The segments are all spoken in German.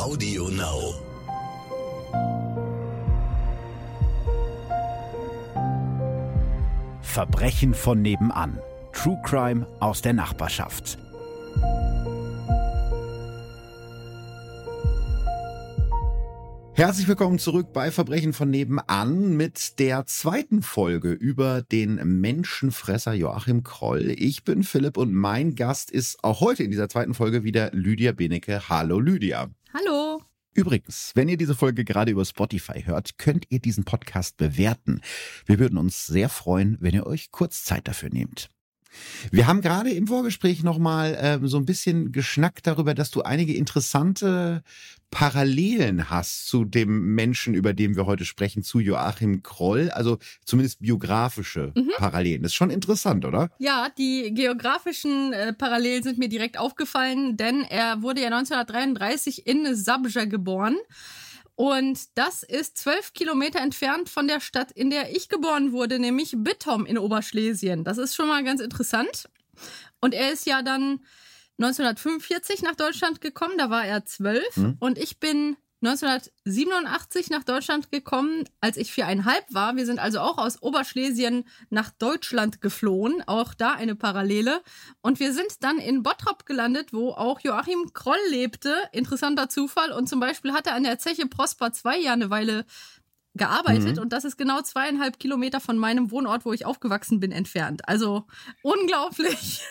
Audio Now. Verbrechen von nebenan. True Crime aus der Nachbarschaft. Herzlich willkommen zurück bei Verbrechen von nebenan mit der zweiten Folge über den Menschenfresser Joachim Kroll. Ich bin Philipp und mein Gast ist auch heute in dieser zweiten Folge wieder Lydia Benecke. Hallo Lydia. Hallo. Übrigens, wenn ihr diese Folge gerade über Spotify hört, könnt ihr diesen Podcast bewerten. Wir würden uns sehr freuen, wenn ihr euch kurz Zeit dafür nehmt. Wir haben gerade im Vorgespräch nochmal so ein bisschen geschnackt darüber, dass du einige interessante Parallelen hast zu dem Menschen, über den wir heute sprechen, zu Joachim Kroll, also zumindest biografische Parallelen. Das ist schon interessant, oder? Ja, die geografischen Parallelen sind mir direkt aufgefallen, denn er wurde ja 1933 in Zabrze geboren. Und das ist 12 Kilometer entfernt von der Stadt, in der ich geboren wurde, nämlich Bytom in Oberschlesien. Das ist schon mal ganz interessant. Und er ist ja dann 1945 nach Deutschland gekommen, da war er 12. Und ich bin 1987 nach Deutschland gekommen, als ich 4,5 war. Wir sind also auch aus Oberschlesien nach Deutschland geflohen. Auch da eine Parallele. Und wir sind dann in Bottrop gelandet, wo auch Joachim Kroll lebte. Interessanter Zufall. Und zum Beispiel hat er an der Zeche Prosper 2 ja eine Weile gearbeitet. Und das ist genau 2,5 Kilometer von meinem Wohnort, wo ich aufgewachsen bin, entfernt. Also unglaublich.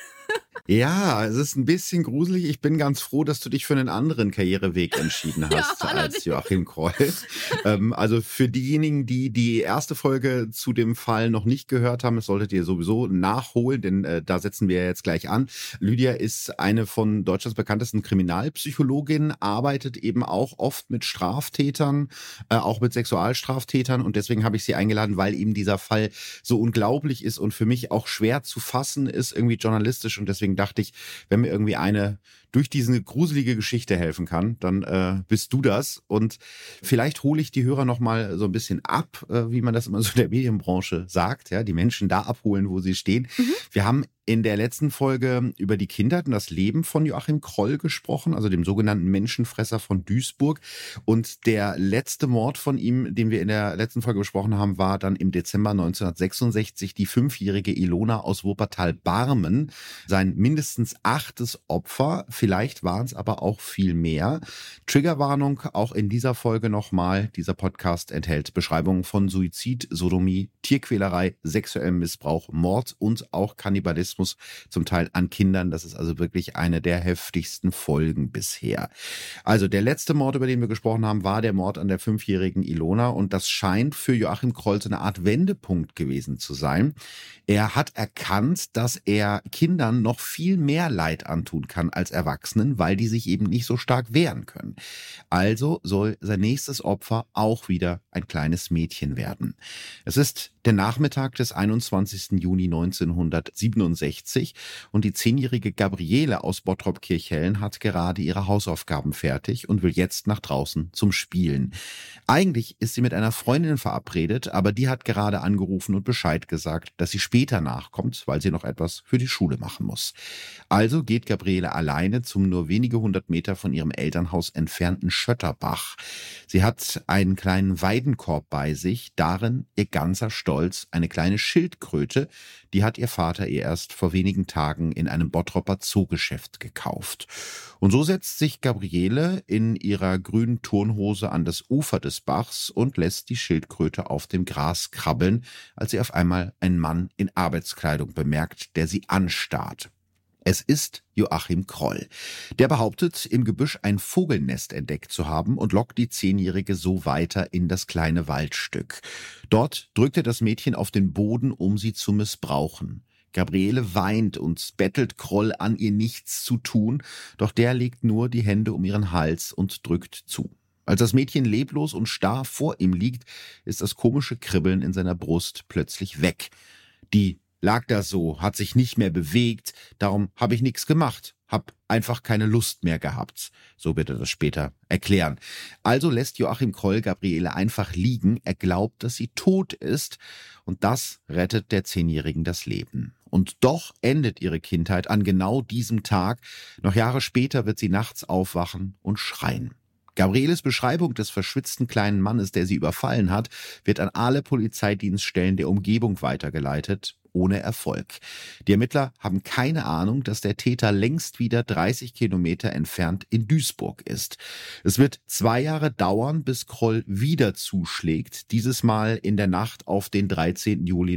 Ja, es ist ein bisschen gruselig. Ich bin ganz froh, dass du dich für einen anderen Karriereweg entschieden hast als Joachim Kroll. Also für diejenigen, die die erste Folge zu dem Fall noch nicht gehört haben, das solltet ihr sowieso nachholen, denn da setzen wir jetzt gleich an. Lydia ist eine von Deutschlands bekanntesten Kriminalpsychologinnen, arbeitet eben auch oft mit Straftätern, auch mit Sexualstraftätern, und deswegen habe ich sie eingeladen, weil eben dieser Fall so unglaublich ist und für mich auch schwer zu fassen ist, irgendwie journalistisch. Und deswegen dachte ich, wenn mir irgendwie eine durch diese gruselige Geschichte helfen kann, dann bist du das. Und vielleicht hole ich die Hörer noch mal so ein bisschen ab, wie man das immer so in der Medienbranche sagt, ja, die Menschen da abholen, wo sie stehen. Wir haben in der letzten Folge über die Kindheit und das Leben von Joachim Kroll gesprochen, also dem sogenannten Menschenfresser von Duisburg. Und der letzte Mord von ihm, den wir in der letzten Folge besprochen haben, war dann im Dezember 1966 die 5-jährige Ilona aus Wuppertal-Barmen. Sein mindestens 8. Opfer, vielleicht waren es aber auch viel mehr. Triggerwarnung auch in dieser Folge nochmal. Dieser Podcast enthält Beschreibungen von Suizid, Sodomie, Tierquälerei, sexuellem Missbrauch, Mord und auch Kannibalismus, zum Teil an Kindern. Das ist also wirklich eine der heftigsten Folgen bisher. Also der letzte Mord, über den wir gesprochen haben, war der Mord an der 5-jährigen Ilona, und das scheint für Joachim Kroll so eine Art Wendepunkt gewesen zu sein. Er hat erkannt, dass er Kindern noch viel mehr Leid antun kann als Erwachsenen, weil die sich eben nicht so stark wehren können. Also soll sein nächstes Opfer auch wieder ein kleines Mädchen werden. Es ist der Nachmittag des 21. Juni 1967 und die 10-jährige Gabriele aus Bottrop-Kirchhellen hat gerade ihre Hausaufgaben fertig und will jetzt nach draußen zum Spielen. Eigentlich ist sie mit einer Freundin verabredet, aber die hat gerade angerufen und Bescheid gesagt, dass sie später nachkommt, weil sie noch etwas für die Schule machen muss. Also geht Gabriele alleine zum nur wenige 100 Meter von ihrem Elternhaus entfernten Schötterbach. Sie hat einen kleinen Weidenkorb bei sich, darin ihr ganzer Stolz, eine kleine Schildkröte, die hat ihr Vater ihr erst vor wenigen Tagen in einem Bottropper Zoogeschäft gekauft. Und so setzt sich Gabriele in ihrer grünen Turnhose an das Ufer des Bachs und lässt die Schildkröte auf dem Gras krabbeln, als sie auf einmal einen Mann in Arbeitskleidung bemerkt, der sie anstarrt. Es ist Joachim Kroll. Der behauptet, im Gebüsch ein Vogelnest entdeckt zu haben und lockt die 10-Jährige so weiter in das kleine Waldstück. Dort drückt er das Mädchen auf den Boden, um sie zu missbrauchen. Gabriele weint und bettelt Kroll an, ihr nichts zu tun, doch der legt nur die Hände um ihren Hals und drückt zu. Als das Mädchen leblos und starr vor ihm liegt, ist das komische Kribbeln in seiner Brust plötzlich weg. Die lag da so, hat sich nicht mehr bewegt, darum habe ich nichts gemacht, hab einfach keine Lust mehr gehabt. So wird er das später erklären. Also lässt Joachim Kroll Gabriele einfach liegen, er glaubt, dass sie tot ist, und das rettet der 10-Jährigen das Leben. Und doch endet ihre Kindheit an genau diesem Tag. Noch Jahre später wird sie nachts aufwachen und schreien. Gabrieles Beschreibung des verschwitzten kleinen Mannes, der sie überfallen hat, wird an alle Polizeidienststellen der Umgebung weitergeleitet. Ohne Erfolg. Die Ermittler haben keine Ahnung, dass der Täter längst wieder 30 Kilometer entfernt in Duisburg ist. Es wird 2 Jahre dauern, bis Kroll wieder zuschlägt, dieses Mal in der Nacht auf den 13. Juli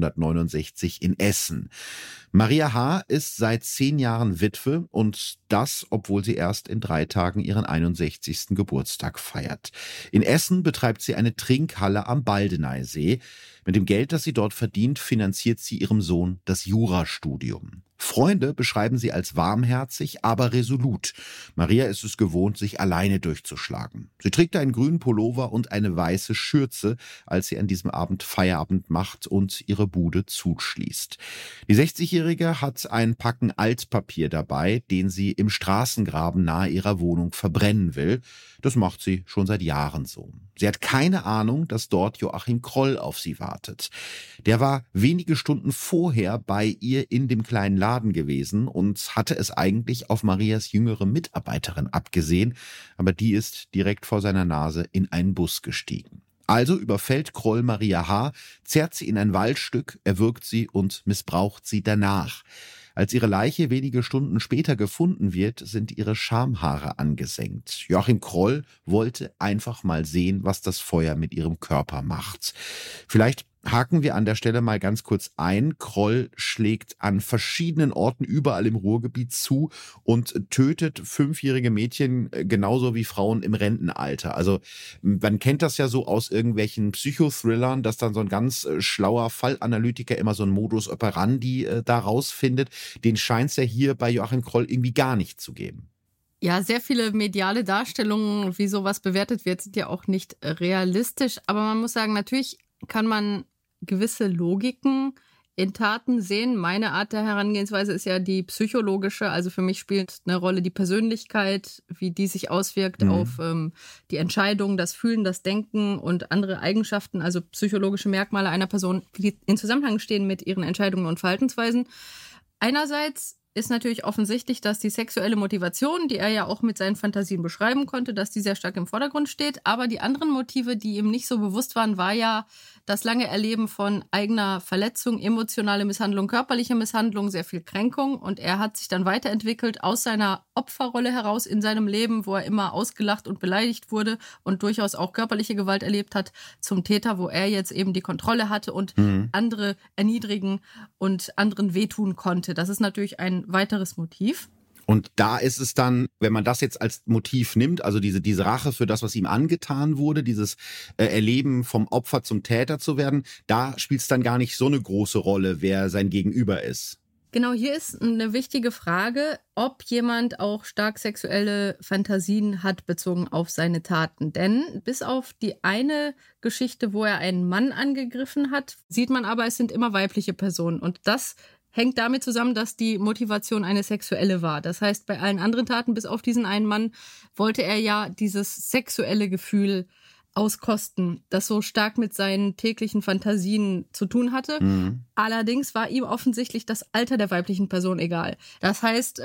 1969 in Essen. Maria H. ist seit 10 Jahren Witwe und das, obwohl sie erst in 3 Tagen ihren 61. Geburtstag feiert. In Essen betreibt sie eine Trinkhalle am Baldeneysee. Mit dem Geld, das sie dort verdient, finanziert sie ihrem Sohn das Jurastudium. Freunde beschreiben sie als warmherzig, aber resolut. Maria ist es gewohnt, sich alleine durchzuschlagen. Sie trägt einen grünen Pullover und eine weiße Schürze, als sie an diesem Abend Feierabend macht und ihre Bude zuschließt. Die 60-Jährige hat ein Packen Altpapier dabei, den sie im Straßengraben nahe ihrer Wohnung verbrennen will. Das macht sie schon seit Jahren so. Sie hat keine Ahnung, dass dort Joachim Kroll auf sie wartet. Der war wenige Stunden vorher bei ihr in dem kleinen Laden gewesen und hatte es eigentlich auf Marias jüngere Mitarbeiterin abgesehen, aber die ist direkt vor seiner Nase in einen Bus gestiegen. Also überfällt Kroll Maria H., zerrt sie in ein Waldstück, erwürgt sie und missbraucht sie danach. Als ihre Leiche wenige Stunden später gefunden wird, sind ihre Schamhaare angesenkt. Joachim Kroll wollte einfach mal sehen, was das Feuer mit ihrem Körper macht. Vielleicht haken wir an der Stelle mal ganz kurz ein. Kroll schlägt an verschiedenen Orten überall im Ruhrgebiet zu und tötet 5-jährige Mädchen genauso wie Frauen im Rentenalter. Also man kennt das ja so aus irgendwelchen Psychothrillern, dass dann so ein ganz schlauer Fallanalytiker immer so einen Modus operandi da rausfindet. Den scheint es ja hier bei Joachim Kroll irgendwie gar nicht zu geben. Ja, sehr viele mediale Darstellungen, wie sowas bewertet wird, sind ja auch nicht realistisch. Aber man muss sagen, natürlich kann man gewisse Logiken in Taten sehen. Meine Art der Herangehensweise ist ja die psychologische. Also für mich spielt eine Rolle die Persönlichkeit, wie die sich auswirkt auf die Entscheidung, das Fühlen, das Denken und andere Eigenschaften, also psychologische Merkmale einer Person, die in Zusammenhang stehen mit ihren Entscheidungen und Verhaltensweisen. Einerseits ist natürlich offensichtlich, dass die sexuelle Motivation, die er ja auch mit seinen Fantasien beschreiben konnte, dass die sehr stark im Vordergrund steht. Aber die anderen Motive, die ihm nicht so bewusst waren, war ja das lange Erleben von eigener Verletzung, emotionale Misshandlung, körperliche Misshandlung, sehr viel Kränkung. Und er hat sich dann weiterentwickelt aus seiner Opferrolle heraus in seinem Leben, wo er immer ausgelacht und beleidigt wurde und durchaus auch körperliche Gewalt erlebt hat, zum Täter, wo er jetzt eben die Kontrolle hatte und andere erniedrigen und anderen wehtun konnte. Das ist natürlich ein weiteres Motiv. Und da ist es dann, wenn man das jetzt als Motiv nimmt, also diese Rache für das, was ihm angetan wurde, dieses Erleben vom Opfer zum Täter zu werden, da spielt es dann gar nicht so eine große Rolle, wer sein Gegenüber ist. Genau, hier ist eine wichtige Frage, ob jemand auch stark sexuelle Fantasien hat bezogen auf seine Taten. Denn bis auf die eine Geschichte, wo er einen Mann angegriffen hat, sieht man aber, es sind immer weibliche Personen. Und das hängt damit zusammen, dass die Motivation eine sexuelle war. Das heißt, bei allen anderen Taten, bis auf diesen einen Mann, wollte er ja dieses sexuelle Gefühl auskosten, das so stark mit seinen täglichen Fantasien zu tun hatte. Allerdings war ihm offensichtlich das Alter der weiblichen Person egal. Das heißt,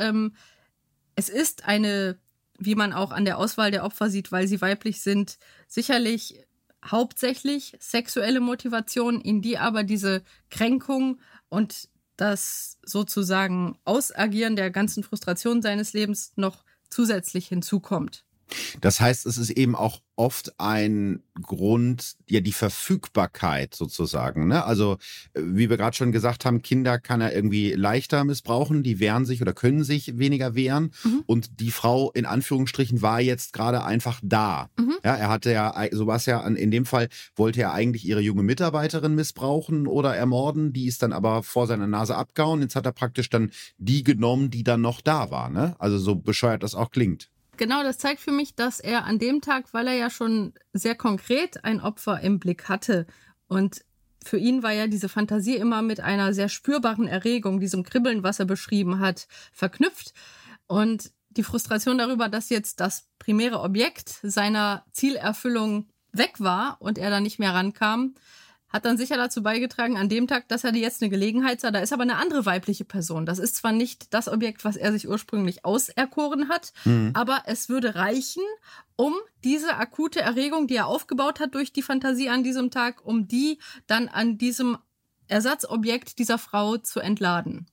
es ist eine, wie man auch an der Auswahl der Opfer sieht, weil sie weiblich sind, sicherlich hauptsächlich sexuelle Motivation, in die aber diese Kränkung und das sozusagen Ausagieren der ganzen Frustration seines Lebens noch zusätzlich hinzukommt. Das heißt, es ist eben auch oft ein Grund, ja, die Verfügbarkeit sozusagen, ne? Also, wie wir gerade schon gesagt haben, Kinder kann er irgendwie leichter missbrauchen, die wehren sich oder können sich weniger wehren. Und die Frau in Anführungsstrichen war jetzt gerade einfach da. Ja, er hatte ja, so war es ja, in dem Fall wollte er eigentlich ihre junge Mitarbeiterin missbrauchen oder ermorden, die ist dann aber vor seiner Nase abgehauen. Jetzt hat er praktisch dann die genommen, die dann noch da war, ne? Also so bescheuert das auch klingt. Genau, das zeigt für mich, dass er an dem Tag, weil er ja schon sehr konkret ein Opfer im Blick hatte und für ihn war ja diese Fantasie immer mit einer sehr spürbaren Erregung, diesem Kribbeln, was er beschrieben hat, verknüpft. Und die Frustration darüber, dass jetzt das primäre Objekt seiner Zielerfüllung weg war und er da nicht mehr rankam, hat dann sicher dazu beigetragen, an dem Tag, dass er jetzt eine Gelegenheit sah. Da ist aber eine andere weibliche Person. Das ist zwar nicht das Objekt, was er sich ursprünglich auserkoren hat, aber es würde reichen, um diese akute Erregung, die er aufgebaut hat durch die Fantasie an diesem Tag, um die dann an diesem Ersatzobjekt dieser Frau zu entladen.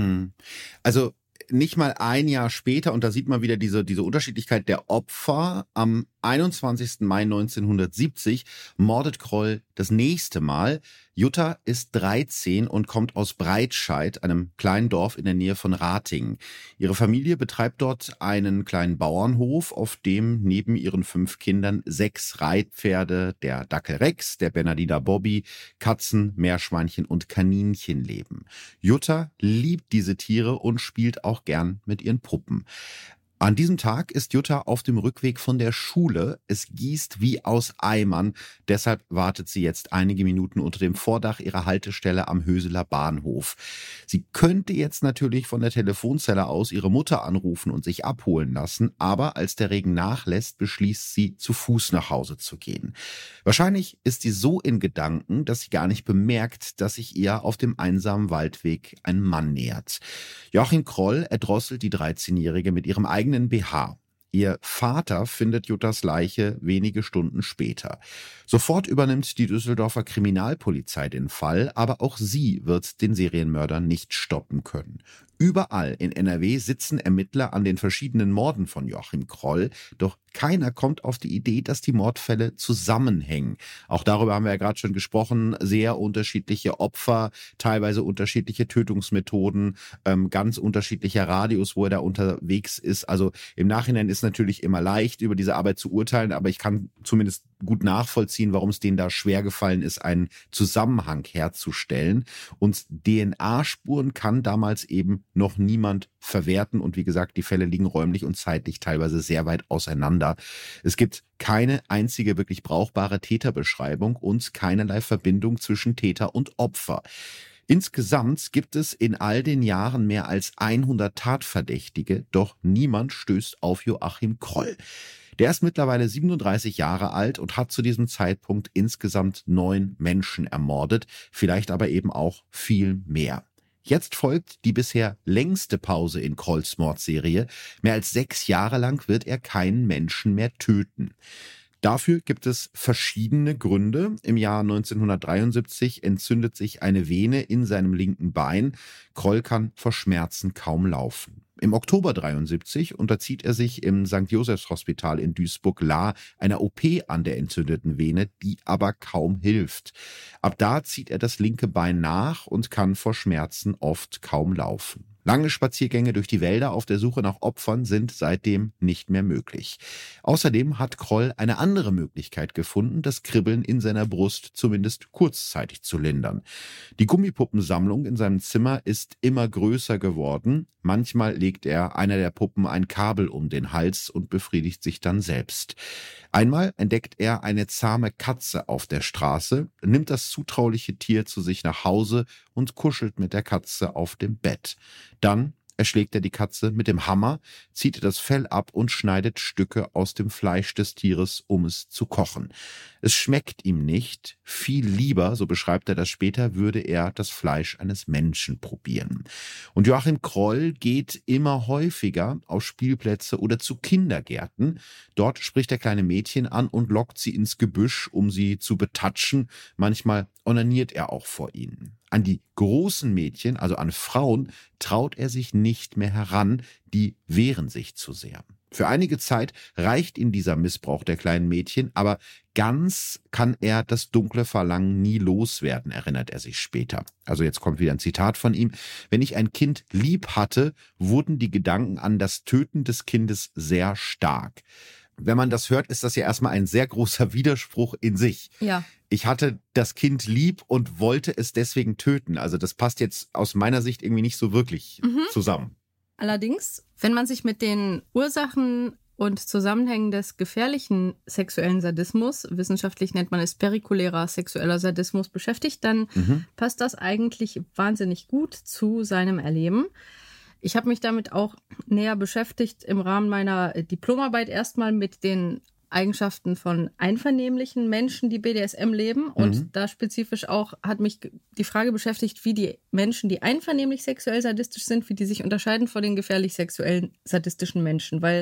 Also nicht mal ein Jahr später, und da sieht man wieder diese Unterschiedlichkeit der Opfer, am 21. Mai 1970 mordet Kroll das nächste Mal. Jutta ist 13 und kommt aus Breitscheid, einem kleinen Dorf in der Nähe von Ratingen. Ihre Familie betreibt dort einen kleinen Bauernhof, auf dem neben ihren 5 Kindern 6 Reitpferde, der Dackel Rex, der Bernardiner Bobby, Katzen, Meerschweinchen und Kaninchen leben. Jutta liebt diese Tiere und spielt auch gern mit ihren Puppen. An diesem Tag ist Jutta auf dem Rückweg von der Schule. Es gießt wie aus Eimern. Deshalb wartet sie jetzt einige Minuten unter dem Vordach ihrer Haltestelle am Höseler Bahnhof. Sie könnte jetzt natürlich von der Telefonzelle aus ihre Mutter anrufen und sich abholen lassen. Aber als der Regen nachlässt, beschließt sie, zu Fuß nach Hause zu gehen. Wahrscheinlich ist sie so in Gedanken, dass sie gar nicht bemerkt, dass sich ihr auf dem einsamen Waldweg ein Mann nähert. Joachim Kroll erdrosselt die 13-Jährige mit ihrem eigenen BH. Ihr Vater findet Juttas Leiche wenige Stunden später. Sofort übernimmt die Düsseldorfer Kriminalpolizei den Fall, aber auch sie wird den Serienmörder nicht stoppen können. Überall in NRW sitzen Ermittler an den verschiedenen Morden von Joachim Kroll, doch keiner kommt auf die Idee, dass die Mordfälle zusammenhängen. Auch darüber haben wir ja gerade schon gesprochen, sehr unterschiedliche Opfer, teilweise unterschiedliche Tötungsmethoden, ganz unterschiedlicher Radius, wo er da unterwegs ist. Also im Nachhinein ist natürlich immer leicht, über diese Arbeit zu urteilen, aber ich kann zumindest gut nachvollziehen, warum es denen da schwer gefallen ist, einen Zusammenhang herzustellen. Und DNA-Spuren kann damals eben noch niemand verwerten. Und wie gesagt, die Fälle liegen räumlich und zeitlich teilweise sehr weit auseinander. Es gibt keine einzige wirklich brauchbare Täterbeschreibung und keinerlei Verbindung zwischen Täter und Opfer. Insgesamt gibt es in all den Jahren mehr als 100 Tatverdächtige, doch niemand stößt auf Joachim Kroll. Der ist mittlerweile 37 Jahre alt und hat zu diesem Zeitpunkt insgesamt 9 Menschen ermordet, vielleicht aber eben auch viel mehr. Jetzt folgt die bisher längste Pause in Krolls Mordserie. Mehr als 6 Jahre lang wird er keinen Menschen mehr töten. Dafür gibt es verschiedene Gründe. Im Jahr 1973 entzündet sich eine Vene in seinem linken Bein. Kroll kann vor Schmerzen kaum laufen. Im Oktober 73 unterzieht er sich im St. Josephs Hospital in Duisburg-Lahr einer OP an der entzündeten Vene, die aber kaum hilft. Ab da zieht er das linke Bein nach und kann vor Schmerzen oft kaum laufen. Lange Spaziergänge durch die Wälder auf der Suche nach Opfern sind seitdem nicht mehr möglich. Außerdem hat Kroll eine andere Möglichkeit gefunden, das Kribbeln in seiner Brust zumindest kurzzeitig zu lindern. Die Gummipuppensammlung in seinem Zimmer ist immer größer geworden. Manchmal legt er einer der Puppen ein Kabel um den Hals und befriedigt sich dann selbst. Einmal entdeckt er eine zahme Katze auf der Straße, nimmt das zutrauliche Tier zu sich nach Hause und kuschelt mit der Katze auf dem Bett. Dann erschlägt er die Katze mit dem Hammer, zieht ihr das Fell ab und schneidet Stücke aus dem Fleisch des Tieres, um es zu kochen. Es schmeckt ihm nicht. Viel lieber, so beschreibt er das später, würde er das Fleisch eines Menschen probieren. Und Joachim Kroll geht immer häufiger auf Spielplätze oder zu Kindergärten. Dort spricht er kleine Mädchen an und lockt sie ins Gebüsch, um sie zu betatschen. Manchmal onaniert er auch vor ihnen. An die großen Mädchen, also an Frauen, traut er sich nicht mehr heran, die wehren sich zu sehr. Für einige Zeit reicht ihm dieser Missbrauch der kleinen Mädchen, aber ganz kann er das dunkle Verlangen nie loswerden, erinnert er sich später. Also jetzt kommt wieder ein Zitat von ihm. Wenn ich ein Kind lieb hatte, wurden die Gedanken an das Töten des Kindes sehr stark. Wenn man das hört, ist das ja erstmal ein sehr großer Widerspruch in sich. Ja. Ich hatte das Kind lieb und wollte es deswegen töten. Also das passt jetzt aus meiner Sicht irgendwie nicht so wirklich zusammen. Allerdings, wenn man sich mit den Ursachen und Zusammenhängen des gefährlichen sexuellen Sadismus, wissenschaftlich nennt man es perikulärer sexueller Sadismus, beschäftigt, dann passt das eigentlich wahnsinnig gut zu seinem Erleben. Ich habe mich damit auch näher beschäftigt im Rahmen meiner Diplomarbeit erstmal mit den Eigenschaften von einvernehmlichen Menschen, die BDSM leben. Und da spezifisch auch hat mich die Frage beschäftigt, wie die Menschen, die einvernehmlich sexuell sadistisch sind, wie die sich unterscheiden von den gefährlich sexuellen sadistischen Menschen. Weil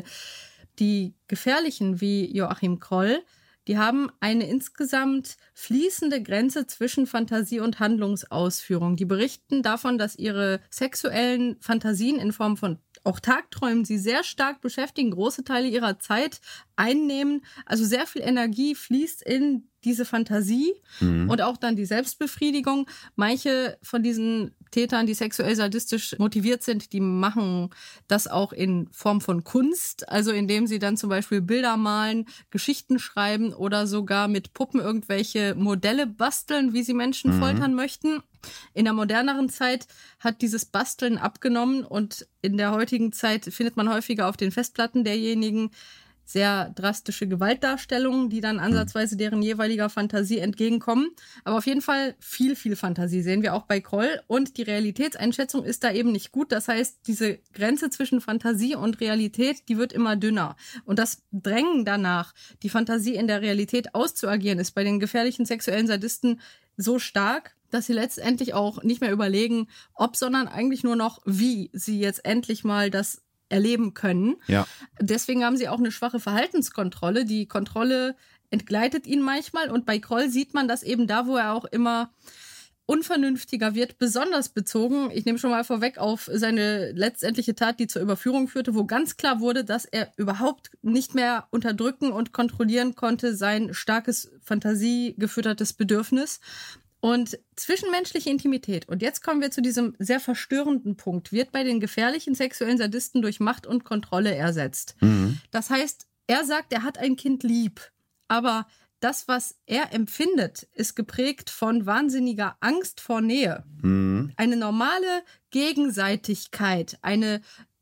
die gefährlichen wie Joachim Kroll, die haben eine insgesamt fließende Grenze zwischen Fantasie und Handlungsausführung. Die berichten davon, dass ihre sexuellen Fantasien in Form von auch Tagträumen sie sehr stark beschäftigen, große Teile ihrer Zeit einnehmen. Also sehr viel Energie fließt in diese Fantasie und auch dann die Selbstbefriedigung. Manche von diesen Tätern, die sexuell sadistisch motiviert sind, die machen das auch in Form von Kunst, also indem sie dann zum Beispiel Bilder malen, Geschichten schreiben oder sogar mit Puppen irgendwelche Modelle basteln, wie sie Menschen foltern möchten. In der moderneren Zeit hat dieses Basteln abgenommen und in der heutigen Zeit findet man häufiger auf den Festplatten derjenigen sehr drastische Gewaltdarstellungen, die dann ansatzweise deren jeweiliger Fantasie entgegenkommen. Aber auf jeden Fall viel Fantasie sehen wir auch bei Kroll. Und die Realitätseinschätzung ist da eben nicht gut. Das heißt, diese Grenze zwischen Fantasie und Realität, die wird immer dünner. Und das Drängen danach, die Fantasie in der Realität auszuagieren, ist bei den gefährlichen sexuellen Sadisten so stark, dass sie letztendlich auch nicht mehr überlegen, ob, sondern eigentlich nur noch, wie sie jetzt endlich mal das erleben können. Ja. Deswegen haben sie auch eine schwache Verhaltenskontrolle. Die Kontrolle entgleitet ihnen manchmal und bei Kroll sieht man das eben da, wo er auch immer unvernünftiger wird, besonders bezogen, ich nehme schon mal vorweg, auf seine letztendliche Tat, die zur Überführung führte, wo ganz klar wurde, dass er überhaupt nicht mehr unterdrücken und kontrollieren konnte, sein starkes, fantasiegefüttertes Bedürfnis. Und zwischenmenschliche Intimität, und jetzt kommen wir zu diesem sehr verstörenden Punkt, wird bei den gefährlichen sexuellen Sadisten durch Macht und Kontrolle ersetzt. Das heißt, er sagt, er hat ein Kind lieb, aber das, was er empfindet, ist geprägt von wahnsinniger Angst vor Nähe. Eine normale Gegenseitigkeit, eine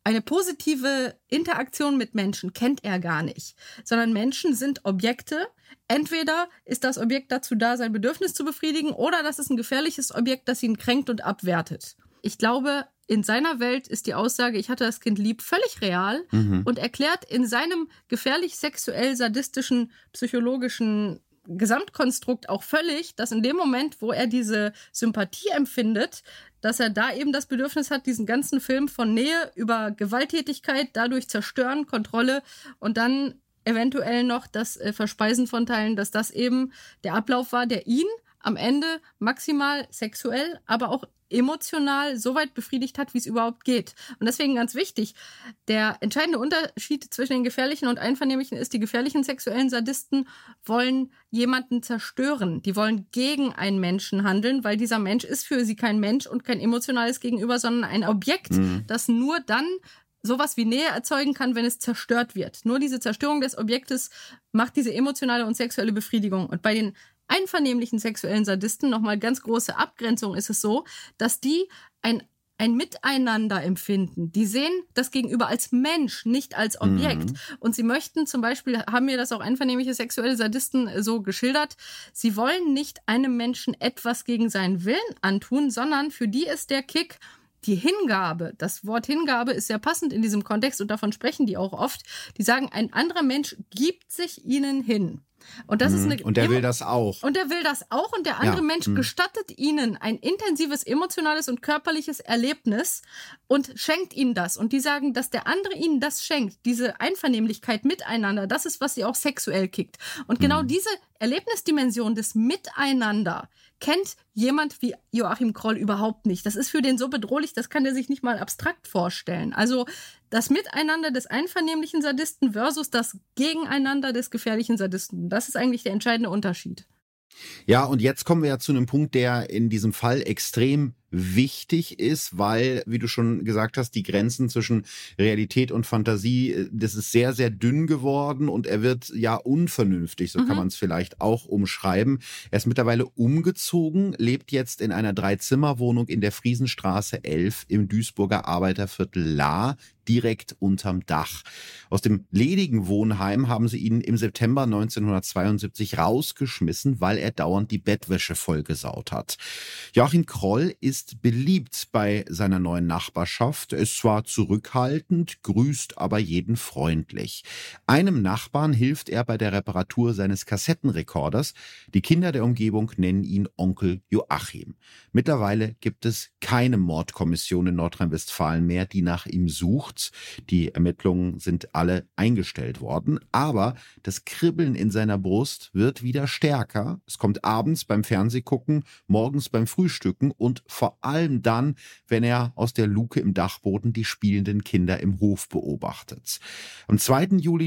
positive Interaktion mit Menschen kennt er gar nicht, sondern Menschen sind Objekte. Entweder ist das Objekt dazu da, sein Bedürfnis zu befriedigen, oder das ist ein gefährliches Objekt, das ihn kränkt und abwertet. Ich glaube, in seiner Welt ist die Aussage, ich hatte das Kind lieb, völlig real und erklärt in seinem gefährlich sexuell sadistischen, psychologischen Gesamtkonstrukt auch völlig, dass in dem Moment, wo er diese Sympathie empfindet, dass er da eben das Bedürfnis hat, diesen ganzen Film von Nähe über Gewalttätigkeit, dadurch Zerstören, Kontrolle und dann eventuell noch das Verspeisen von Teilen, dass das eben der Ablauf war, der ihn am Ende maximal sexuell, aber auch emotional so weit befriedigt hat, wie es überhaupt geht. Und deswegen ganz wichtig, der entscheidende Unterschied zwischen den gefährlichen und einvernehmlichen ist, die gefährlichen sexuellen Sadisten wollen jemanden zerstören. Die wollen gegen einen Menschen handeln, weil dieser Mensch ist für sie kein Mensch und kein emotionales Gegenüber, sondern ein Objekt, das nur dann sowas wie Nähe erzeugen kann, wenn es zerstört wird. Nur diese Zerstörung des Objektes macht diese emotionale und sexuelle Befriedigung. Und bei den einvernehmlichen sexuellen Sadisten, nochmal ganz große Abgrenzung, ist es so, dass die ein Miteinander empfinden. Die sehen das Gegenüber als Mensch, nicht als Objekt. Und sie möchten zum Beispiel, haben mir das auch einvernehmliche sexuelle Sadisten so geschildert, sie wollen nicht einem Menschen etwas gegen seinen Willen antun, sondern für die ist der Kick die Hingabe. Das Wort Hingabe ist sehr passend in diesem Kontext und davon sprechen die auch oft. Die sagen, ein anderer Mensch gibt sich ihnen hin. Und das ist und der will das auch. Und der will das auch und der andere Mensch gestattet ihnen ein intensives emotionales und körperliches Erlebnis und schenkt ihnen das. Und die sagen, dass der andere ihnen das schenkt, diese Einvernehmlichkeit miteinander, das ist, was sie auch sexuell kickt. Und genau diese Erlebnisdimension des Miteinander kennt jemand wie Joachim Kroll überhaupt nicht. Das ist für den so bedrohlich, das kann der sich nicht mal abstrakt vorstellen. Also das Miteinander des einvernehmlichen Sadisten versus das Gegeneinander des gefährlichen Sadisten. Das ist eigentlich der entscheidende Unterschied. Ja, und jetzt kommen wir ja zu einem Punkt, der in diesem Fall extrem wichtig ist, weil, wie du schon gesagt hast, die Grenzen zwischen Realität und Fantasie, das ist sehr, sehr dünn geworden und er wird ja unvernünftig, so kann man es vielleicht auch umschreiben. Er ist mittlerweile umgezogen, lebt jetzt in einer 3-Zimmer-Wohnung in der Friesenstraße 11 im Duisburger Arbeiterviertel Lahr, direkt unterm Dach. Aus dem ledigen Wohnheim haben sie ihn im September 1972 rausgeschmissen, weil er dauernd die Bettwäsche vollgesaut hat. Joachim Kroll ist ist beliebt bei seiner neuen Nachbarschaft. Er ist zwar zurückhaltend, grüßt aber jeden freundlich. Einem Nachbarn hilft er bei der Reparatur seines Kassettenrekorders. Die Kinder der Umgebung nennen ihn Onkel Joachim. Mittlerweile gibt es keine Mordkommission in Nordrhein-Westfalen mehr, die nach ihm sucht. Die Ermittlungen sind alle eingestellt worden. Aber das Kribbeln in seiner Brust wird wieder stärker. Es kommt abends beim Fernsehgucken, morgens beim Frühstücken und vor allem dann, wenn er aus der Luke im Dachboden die spielenden Kinder im Hof beobachtet. Am 2. Juli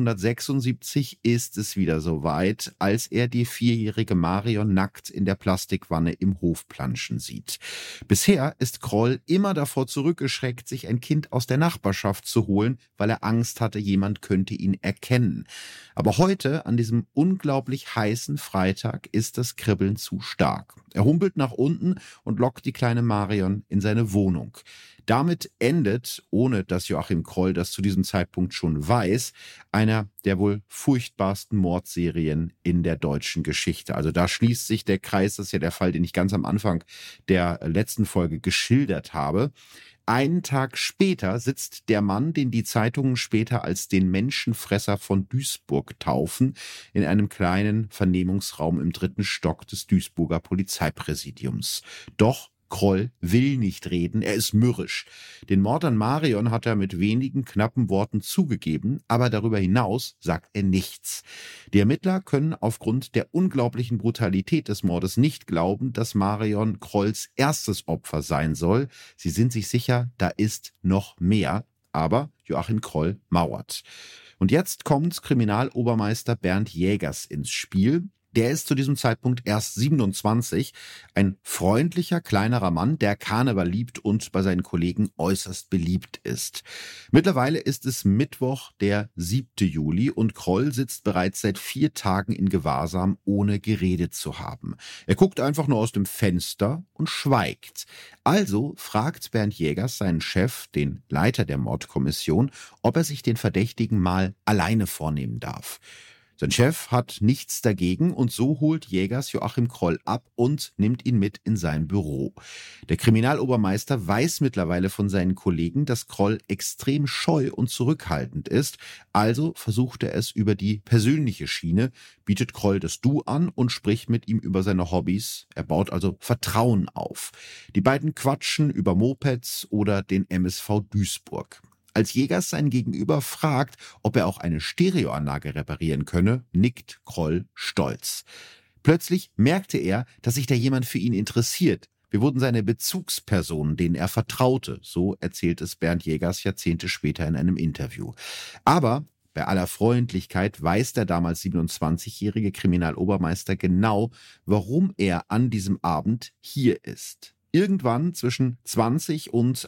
1976 ist es wieder soweit, als er die 4-jährige Marion nackt in der Plastikwanne im Hof planschen sieht. Bisher ist Kroll immer davor zurückgeschreckt, sich ein Kind aus der Nachbarschaft zu holen, weil er Angst hatte, jemand könnte ihn erkennen. Aber heute, an diesem unglaublich heißen Freitag, ist das Kribbeln zu stark. Er humpelt nach unten und lockt die kleine Marion in seine Wohnung. Damit endet, ohne dass Joachim Kroll das zu diesem Zeitpunkt schon weiß, einer der wohl furchtbarsten Mordserien in der deutschen Geschichte. Also da schließt sich der Kreis, das ist ja der Fall, den ich ganz am Anfang der letzten Folge geschildert habe. Einen Tag später sitzt der Mann, den die Zeitungen später als den Menschenfresser von Duisburg taufen, in einem kleinen Vernehmungsraum im 3. Stock des Duisburger Polizeipräsidiums. Doch Kroll will nicht reden, er ist mürrisch. Den Mord an Marion hat er mit wenigen knappen Worten zugegeben, aber darüber hinaus sagt er nichts. Die Ermittler können aufgrund der unglaublichen Brutalität des Mordes nicht glauben, dass Marion Krolls erstes Opfer sein soll. Sie sind sich sicher, da ist noch mehr, aber Joachim Kroll mauert. Und jetzt kommt Kriminalobermeister Bernd Jägers ins Spiel. Der ist zu diesem Zeitpunkt erst 27, ein freundlicher, kleinerer Mann, der Karneval liebt und bei seinen Kollegen äußerst beliebt ist. Mittlerweile ist es Mittwoch, der 7. Juli und Kroll sitzt bereits seit 4 Tagen in Gewahrsam, ohne geredet zu haben. Er guckt einfach nur aus dem Fenster und schweigt. Also fragt Bernd Jägers seinen Chef, den Leiter der Mordkommission, ob er sich den Verdächtigen mal alleine vornehmen darf. Sein Chef hat nichts dagegen und so holt Jägers Joachim Kroll ab und nimmt ihn mit in sein Büro. Der Kriminalobermeister weiß mittlerweile von seinen Kollegen, dass Kroll extrem scheu und zurückhaltend ist, also versucht er es über die persönliche Schiene, bietet Kroll das Du an und spricht mit ihm über seine Hobbys. Er baut also Vertrauen auf. Die beiden quatschen über Mopeds oder den MSV Duisburg. Als Jägers sein Gegenüber fragt, ob er auch eine Stereoanlage reparieren könne, nickt Kroll stolz. Plötzlich merkte er, dass sich da jemand für ihn interessiert. Wir wurden seine Bezugspersonen, denen er vertraute, so erzählt es Bernd Jägers Jahrzehnte später in einem Interview. Aber bei aller Freundlichkeit weiß der damals 27-jährige Kriminalobermeister genau, warum er an diesem Abend hier ist. Irgendwann zwischen 20 und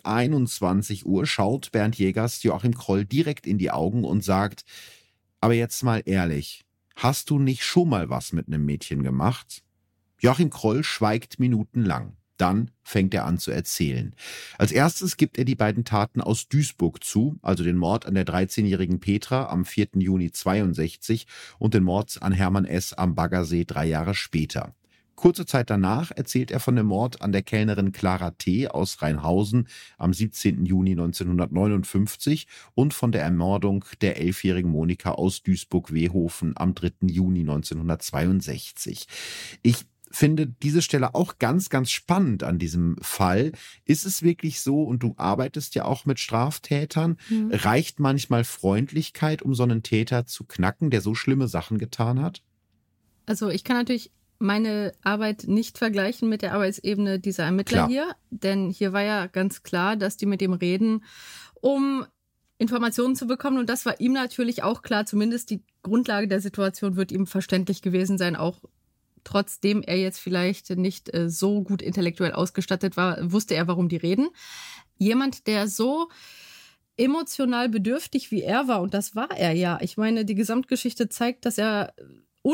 21 Uhr schaut Bernd Jägers Joachim Kroll direkt in die Augen und sagt, aber jetzt mal ehrlich, hast du nicht schon mal was mit einem Mädchen gemacht? Joachim Kroll schweigt minutenlang. Dann fängt er an zu erzählen. Als erstes gibt er die beiden Taten aus Duisburg zu, also den Mord an der 13-jährigen Petra am 4. Juni 62 und den Mord an Hermann S. am Baggersee 3 Jahre später. Kurze Zeit danach erzählt er von dem Mord an der Kellnerin Clara T. aus Rheinhausen am 17. Juni 1959 und von der Ermordung der 11-jährigen Monika aus Duisburg-Wehofen am 3. Juni 1962. Ich finde diese Stelle auch ganz, ganz spannend an diesem Fall. Ist es wirklich so, und du arbeitest ja auch mit Straftätern, reicht manchmal Freundlichkeit, um so einen Täter zu knacken, der so schlimme Sachen getan hat? Also ich kann natürlich meine Arbeit nicht vergleichen mit der Arbeitsebene dieser Ermittler hier, denn hier war ja ganz klar, dass die mit dem reden, um Informationen zu bekommen, und das war ihm natürlich auch klar, zumindest die Grundlage der Situation wird ihm verständlich gewesen sein, auch trotzdem er jetzt vielleicht nicht so gut intellektuell ausgestattet war, wusste er, warum die reden. Jemand, der so emotional bedürftig wie er war, und das war er ja, ich meine, die Gesamtgeschichte zeigt, dass er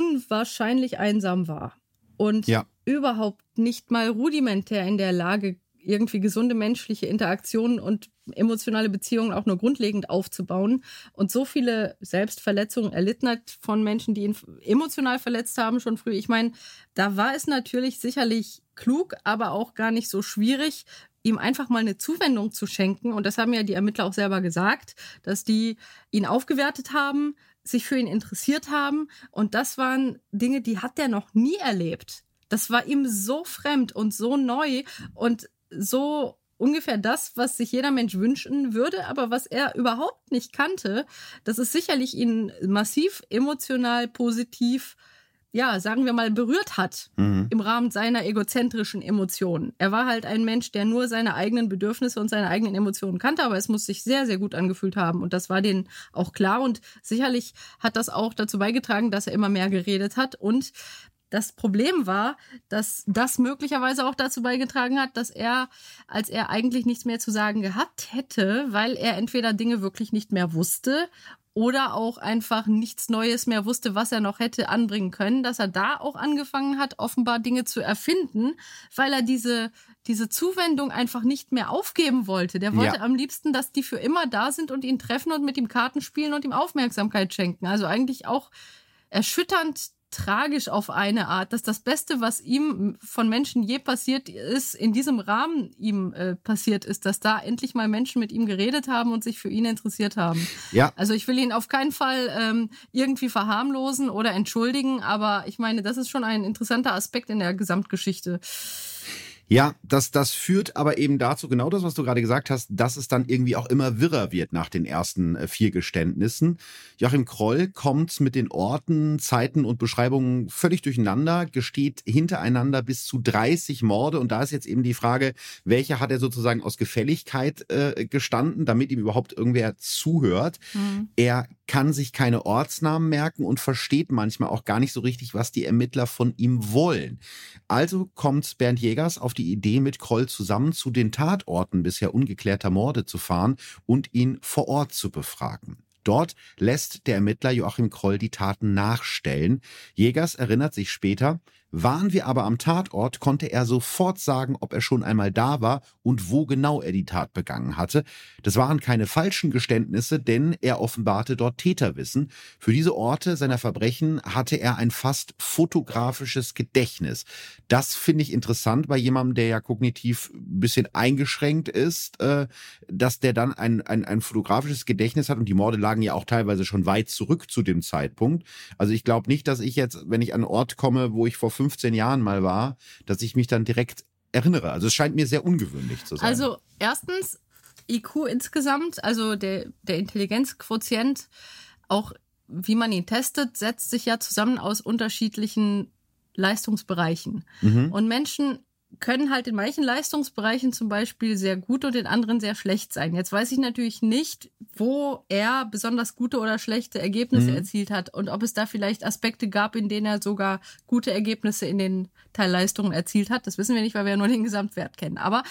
unwahrscheinlich einsam war und überhaupt nicht mal rudimentär in der Lage irgendwie gesunde menschliche Interaktionen und emotionale Beziehungen auch nur grundlegend aufzubauen und so viele Selbstverletzungen erlitten hat von Menschen, die ihn emotional verletzt haben schon früh. Ich meine, da war es natürlich sicherlich klug, aber auch gar nicht so schwierig, ihm einfach mal eine Zuwendung zu schenken. Und das haben ja die Ermittler auch selber gesagt, dass die ihn aufgewertet haben, sich für ihn interessiert haben. Und das waren Dinge, die hat er noch nie erlebt. Das war ihm so fremd und so neu und so ungefähr das, was sich jeder Mensch wünschen würde, aber was er überhaupt nicht kannte. Das ist sicherlich ihn massiv emotional positiv, ja, sagen wir mal, berührt hat im Rahmen seiner egozentrischen Emotionen. Er war halt ein Mensch, der nur seine eigenen Bedürfnisse und seine eigenen Emotionen kannte, aber es muss sich sehr, sehr gut angefühlt haben und das war denen auch klar und sicherlich hat das auch dazu beigetragen, dass er immer mehr geredet hat und das Problem war, dass das möglicherweise auch dazu beigetragen hat, dass er, als er eigentlich nichts mehr zu sagen gehabt hätte, weil er entweder Dinge wirklich nicht mehr wusste oder auch einfach nichts Neues mehr wusste, was er noch hätte anbringen können, dass er da auch angefangen hat, offenbar Dinge zu erfinden, weil er diese Zuwendung einfach nicht mehr aufgeben wollte. Der wollte am liebsten, dass die für immer da sind und ihn treffen und mit ihm Karten spielen und ihm Aufmerksamkeit schenken. Also eigentlich auch erschütternd tragisch auf eine Art, dass das Beste, was ihm von Menschen je passiert ist, in diesem Rahmen ihm passiert ist, dass da endlich mal Menschen mit ihm geredet haben und sich für ihn interessiert haben. Ja. Also ich will ihn auf keinen Fall irgendwie verharmlosen oder entschuldigen, aber ich meine, das ist schon ein interessanter Aspekt in der Gesamtgeschichte. Ja, das führt aber eben dazu, genau das, was du gerade gesagt hast, dass es dann irgendwie auch immer wirrer wird nach den ersten 4 Geständnissen. Joachim Kroll kommt mit den Orten, Zeiten und Beschreibungen völlig durcheinander, gesteht hintereinander bis zu 30 Morde. Und da ist jetzt eben die Frage, welche hat er sozusagen aus Gefälligkeit gestanden, damit ihm überhaupt irgendwer zuhört. Er kann sich keine Ortsnamen merken und versteht manchmal auch gar nicht so richtig, was die Ermittler von ihm wollen. Also kommt Bernd Jägers auf die Idee, mit Kroll zusammen zu den Tatorten bisher ungeklärter Morde zu fahren und ihn vor Ort zu befragen. Dort lässt der Ermittler Joachim Kroll die Taten nachstellen. Jägers erinnert sich später, waren wir aber am Tatort, konnte er sofort sagen, ob er schon einmal da war und wo genau er die Tat begangen hatte. Das waren keine falschen Geständnisse, denn er offenbarte dort Täterwissen. Für diese Orte seiner Verbrechen hatte er ein fast fotografisches Gedächtnis. Das finde ich interessant bei jemandem, der ja kognitiv ein bisschen eingeschränkt ist, dass der dann ein fotografisches Gedächtnis hat und die Morde lagen ja auch teilweise schon weit zurück zu dem Zeitpunkt. Also ich glaube nicht, dass ich jetzt, wenn ich an einen Ort komme, wo ich vor 15 Jahren mal war, dass ich mich dann direkt erinnere. Also es scheint mir sehr ungewöhnlich zu sein. Also erstens IQ insgesamt, also der Intelligenzquotient, auch wie man ihn testet, setzt sich ja zusammen aus unterschiedlichen Leistungsbereichen. Und Menschen können halt in manchen Leistungsbereichen zum Beispiel sehr gut und in anderen sehr schlecht sein. Jetzt weiß ich natürlich nicht, wo er besonders gute oder schlechte Ergebnisse erzielt hat und ob es da vielleicht Aspekte gab, in denen er sogar gute Ergebnisse in den Teilleistungen erzielt hat. Das wissen wir nicht, weil wir ja nur den Gesamtwert kennen. Aber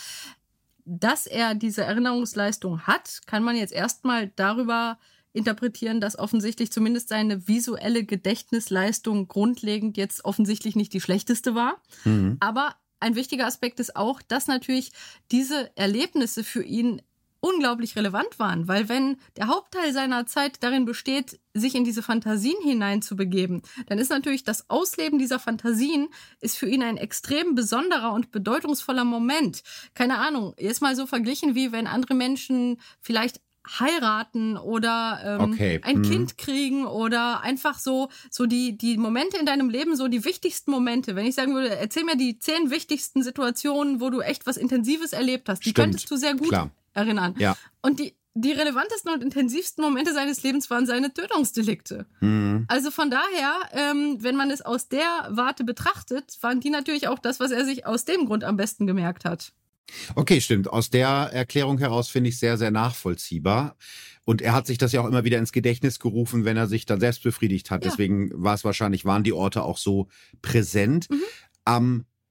dass er diese Erinnerungsleistung hat, kann man jetzt erstmal darüber interpretieren, dass offensichtlich zumindest seine visuelle Gedächtnisleistung grundlegend jetzt offensichtlich nicht die schlechteste war. Aber ein wichtiger Aspekt ist auch, dass natürlich diese Erlebnisse für ihn unglaublich relevant waren, weil wenn der Hauptteil seiner Zeit darin besteht, sich in diese Fantasien hineinzubegeben, dann ist natürlich das Ausleben dieser Fantasien ist für ihn ein extrem besonderer und bedeutungsvoller Moment. Keine Ahnung, jetzt mal so verglichen, wie wenn andere Menschen vielleicht heiraten oder ein Kind kriegen oder einfach so die Momente in deinem Leben, so die wichtigsten Momente. Wenn ich sagen würde, erzähl mir die 10 wichtigsten Situationen, wo du echt was Intensives erlebt hast. Die könntest du sehr gut erinnern. Ja. Und die relevantesten und intensivsten Momente seines Lebens waren seine Tötungsdelikte. Also von daher, wenn man es aus der Warte betrachtet, waren die natürlich auch das, was er sich aus dem Grund am besten gemerkt hat. Okay, stimmt. Aus der Erklärung heraus finde ich sehr, sehr nachvollziehbar. Und er hat sich das ja auch immer wieder ins Gedächtnis gerufen, wenn er sich dann selbst befriedigt hat. Ja. Deswegen waren die Orte auch so präsent. Am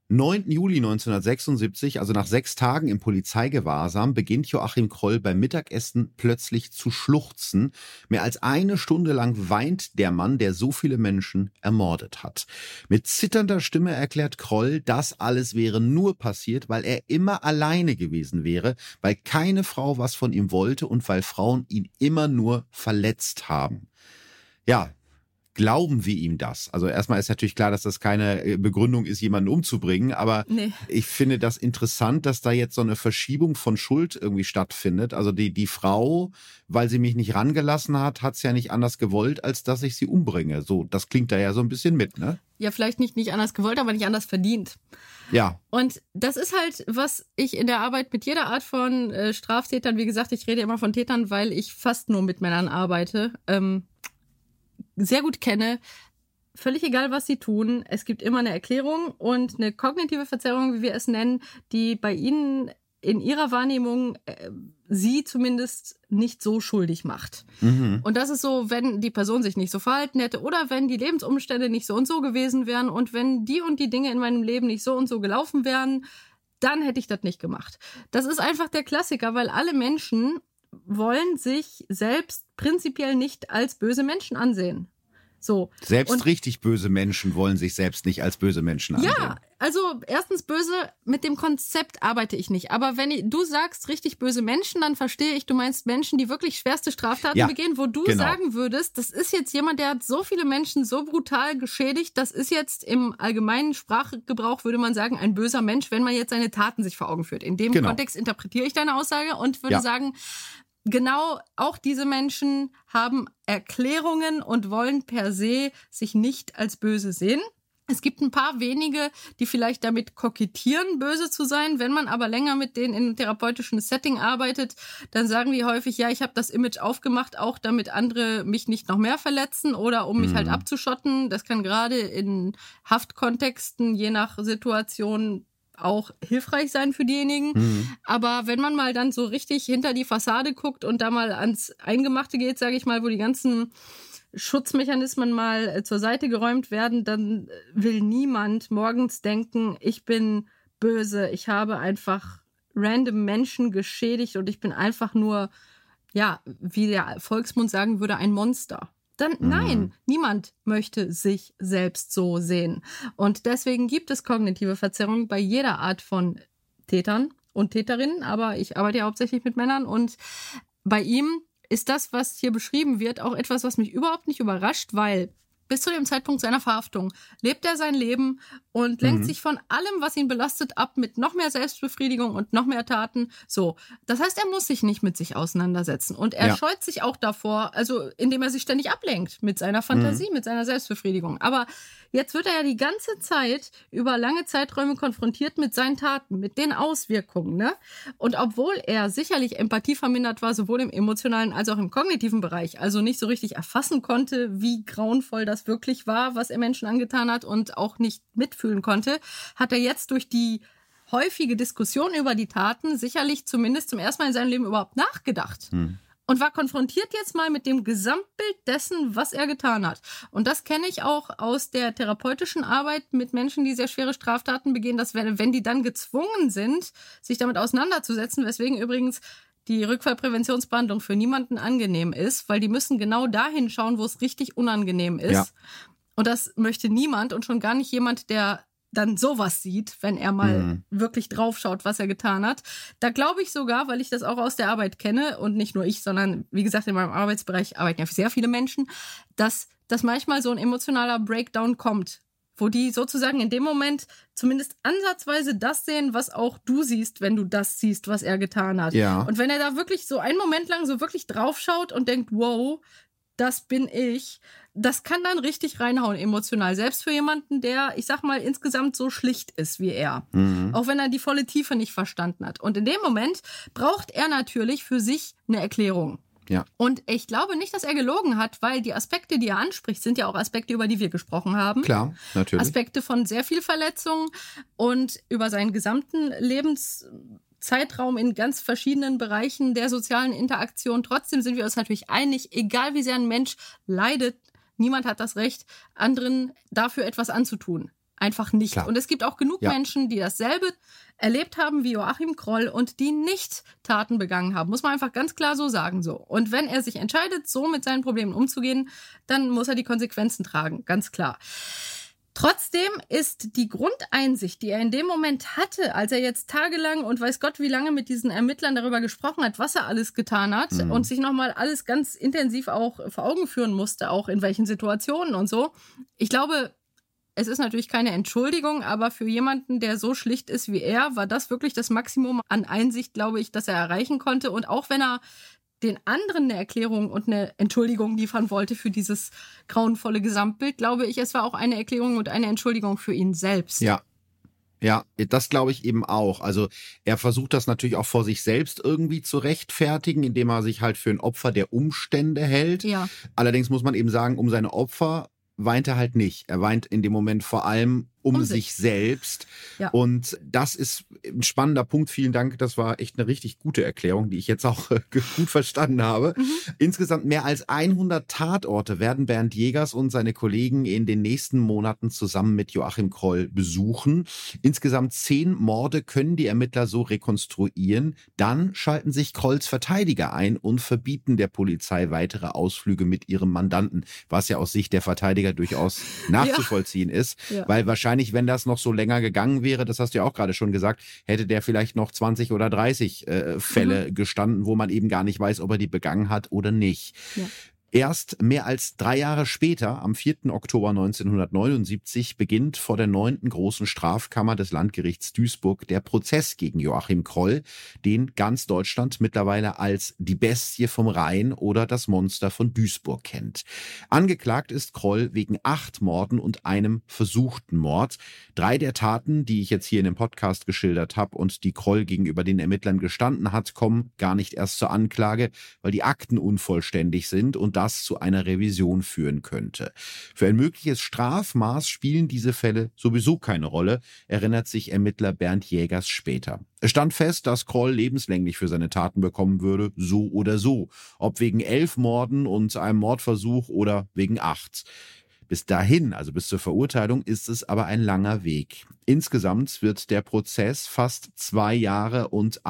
9. Juli 1976, also nach 6 Tagen im Polizeigewahrsam, beginnt Joachim Kroll beim Mittagessen plötzlich zu schluchzen. Mehr als 1 Stunde lang weint der Mann, der so viele Menschen ermordet hat. Mit zitternder Stimme erklärt Kroll, das alles wäre nur passiert, weil er immer alleine gewesen wäre, weil keine Frau was von ihm wollte und weil Frauen ihn immer nur verletzt haben. Ja, glauben wir ihm das? Also erstmal ist natürlich klar, dass das keine Begründung ist, jemanden umzubringen, aber ich finde das interessant, dass da jetzt so eine Verschiebung von Schuld irgendwie stattfindet. Also die Frau, weil sie mich nicht rangelassen hat, hat es ja nicht anders gewollt, als dass ich sie umbringe. So, das klingt da ja so ein bisschen mit, ne? Ja, vielleicht nicht anders gewollt, aber nicht anders verdient. Ja. Und das ist halt, was ich in der Arbeit mit jeder Art von Straftätern, wie gesagt, ich rede immer von Tätern, weil ich fast nur mit Männern arbeite, sehr gut kenne. Völlig egal, was sie tun, es gibt immer eine Erklärung und eine kognitive Verzerrung, wie wir es nennen, die bei ihnen in ihrer Wahrnehmung sie zumindest nicht so schuldig macht. Mhm. Und das ist so, wenn die Person sich nicht so verhalten hätte oder wenn die Lebensumstände nicht so und so gewesen wären und wenn die und die Dinge in meinem Leben nicht so und so gelaufen wären, dann hätte ich das nicht gemacht. Das ist einfach der Klassiker, weil alle Menschen wollen sich selbst prinzipiell nicht als böse Menschen ansehen. So. Selbst richtig böse Menschen wollen sich selbst nicht als böse Menschen ansehen. Ja, also erstens böse, mit dem Konzept arbeite ich nicht. Aber wenn du sagst richtig böse Menschen, dann verstehe ich, du meinst Menschen, die wirklich schwerste Straftaten begehen, wo du sagen würdest, das ist jetzt jemand, der hat so viele Menschen so brutal geschädigt, das ist jetzt im allgemeinen Sprachgebrauch, würde man sagen, ein böser Mensch, wenn man jetzt seine Taten sich vor Augen führt. In dem Kontext interpretiere ich deine Aussage und würde sagen, genau, auch diese Menschen haben Erklärungen und wollen per se sich nicht als böse sehen. Es gibt ein paar wenige, die vielleicht damit kokettieren, böse zu sein. Wenn man aber länger mit denen in einem therapeutischen Setting arbeitet, dann sagen die häufig, ja, ich habe das Image aufgemacht, auch damit andere mich nicht noch mehr verletzen oder um mich halt abzuschotten. Das kann gerade in Haftkontexten, je nach Situation, auch hilfreich sein für diejenigen. Mhm. Aber wenn man mal dann so richtig hinter die Fassade guckt und da mal ans Eingemachte geht, sage ich mal, wo die ganzen Schutzmechanismen mal zur Seite geräumt werden, dann will niemand morgens denken, ich bin böse, ich habe einfach random Menschen geschädigt und ich bin einfach nur, ja, wie der Volksmund sagen würde, ein Monster. Dann nein, niemand möchte sich selbst so sehen. Und deswegen gibt es kognitive Verzerrungen bei jeder Art von Tätern und Täterinnen, aber ich arbeite ja hauptsächlich mit Männern und bei ihm ist das, was hier beschrieben wird, auch etwas, was mich überhaupt nicht überrascht, weil bis zu dem Zeitpunkt seiner Verhaftung lebt er sein Leben und lenkt sich von allem, was ihn belastet, ab mit noch mehr Selbstbefriedigung und noch mehr Taten. So, das heißt, er muss sich nicht mit sich auseinandersetzen. Und er scheut sich auch davor, also indem er sich ständig ablenkt mit seiner Fantasie, mit seiner Selbstbefriedigung. Aber jetzt wird er ja die ganze Zeit über lange Zeiträume konfrontiert mit seinen Taten, mit den Auswirkungen, ne? Und obwohl er sicherlich empathievermindert war, sowohl im emotionalen als auch im kognitiven Bereich, also nicht so richtig erfassen konnte, wie grauenvoll das wirklich war, was er Menschen angetan hat und auch nicht mitfühlen konnte, hat er jetzt durch die häufige Diskussion über die Taten sicherlich zumindest zum ersten Mal in seinem Leben überhaupt nachgedacht. Und war konfrontiert jetzt mal mit dem Gesamtbild dessen, was er getan hat. Und das kenne ich auch aus der therapeutischen Arbeit mit Menschen, die sehr schwere Straftaten begehen, dass wenn die dann gezwungen sind, sich damit auseinanderzusetzen, weswegen übrigens die Rückfallpräventionsbehandlung für niemanden angenehm ist, weil die müssen genau dahin schauen, wo es richtig unangenehm ist. Ja. Und das möchte niemand und schon gar nicht jemand, der dann sowas sieht, wenn er mal wirklich draufschaut, was er getan hat. Da glaube ich sogar, weil ich das auch aus der Arbeit kenne und nicht nur ich, sondern wie gesagt, in meinem Arbeitsbereich arbeiten ja sehr viele Menschen, dass manchmal so ein emotionaler Breakdown kommt, wo die sozusagen in dem Moment zumindest ansatzweise das sehen, was auch du siehst, wenn du das siehst, was er getan hat. Ja. Und wenn er da wirklich so einen Moment lang so wirklich draufschaut und denkt, wow, das bin ich, das kann dann richtig reinhauen emotional. Selbst für jemanden, der, ich sag mal, insgesamt so schlicht ist wie er. Auch wenn er die volle Tiefe nicht verstanden hat. Und in dem Moment braucht er natürlich für sich eine Erklärung. Ja. Und ich glaube nicht, dass er gelogen hat, weil die Aspekte, die er anspricht, sind ja auch Aspekte, über die wir gesprochen haben. Klar, natürlich. Aspekte von sehr viel Verletzung und über seinen gesamten Lebenszeitraum in ganz verschiedenen Bereichen der sozialen Interaktion. Trotzdem sind wir uns natürlich einig, egal wie sehr ein Mensch leidet, niemand hat das Recht, anderen dafür etwas anzutun. einfach nicht. Klar. Und es gibt auch genug Menschen, die dasselbe erlebt haben wie Joachim Kroll und die nicht Taten begangen haben. Muss man einfach ganz klar so sagen. So. Und wenn er sich entscheidet, so mit seinen Problemen umzugehen, dann muss er die Konsequenzen tragen. Ganz klar. Trotzdem ist die Grundeinsicht, die er in dem Moment hatte, als er jetzt tagelang und weiß Gott wie lange mit diesen Ermittlern darüber gesprochen hat, was er alles getan hat und sich nochmal alles ganz intensiv auch vor Augen führen musste, auch in welchen Situationen und so. Ich glaube, es ist natürlich keine Entschuldigung, aber für jemanden, der so schlicht ist wie er, war das wirklich das Maximum an Einsicht, glaube ich, das er erreichen konnte. Und auch wenn er den anderen eine Erklärung und eine Entschuldigung liefern wollte für dieses grauenvolle Gesamtbild, glaube ich, es war auch eine Erklärung und eine Entschuldigung für ihn selbst. Ja, das glaube ich eben auch. Also er versucht das natürlich auch vor sich selbst irgendwie zu rechtfertigen, indem er sich halt für ein Opfer der Umstände hält. Ja. Allerdings muss man eben sagen, um seine Opfer weint er halt nicht. Er weint in dem Moment vor allem um sich selbst. Ja. Und das ist ein spannender Punkt. Vielen Dank. Das war echt eine richtig gute Erklärung, die ich jetzt auch gut verstanden habe. Insgesamt mehr als 100 Tatorte werden Bernd Jägers und seine Kollegen in den nächsten Monaten zusammen mit Joachim Kroll besuchen. Insgesamt 10 Morde können die Ermittler so rekonstruieren. Dann schalten sich Krolls Verteidiger ein und verbieten der Polizei weitere Ausflüge mit ihrem Mandanten, was ja aus Sicht der Verteidiger durchaus nachzuvollziehen ist, weil wahrscheinlich, wenn das noch so länger gegangen wäre, das hast du ja auch gerade schon gesagt, hätte der vielleicht noch 20 oder 30 Fälle gestanden, wo man eben gar nicht weiß, ob er die begangen hat oder nicht. Ja. Erst mehr als 3 Jahre später, am 4. Oktober 1979, beginnt vor der 9. Großen Strafkammer des Landgerichts Duisburg der Prozess gegen Joachim Kroll, den ganz Deutschland mittlerweile als die Bestie vom Rhein oder das Monster von Duisburg kennt. Angeklagt ist Kroll wegen 8 Morden und einem versuchten Mord. 3 der Taten, die ich jetzt hier in dem Podcast geschildert habe und die Kroll gegenüber den Ermittlern gestanden hat, kommen gar nicht erst zur Anklage, weil die Akten unvollständig sind und das zu einer Revision führen könnte. Für ein mögliches Strafmaß spielen diese Fälle sowieso keine Rolle, erinnert sich Ermittler Bernd Jägers später. Es stand fest, dass Kroll lebenslänglich für seine Taten bekommen würde, so oder so. Ob wegen 11 Morden und einem Mordversuch oder wegen 8. Bis dahin, also bis zur Verurteilung, ist es aber ein langer Weg. Insgesamt wird der Prozess fast 2 Jahre und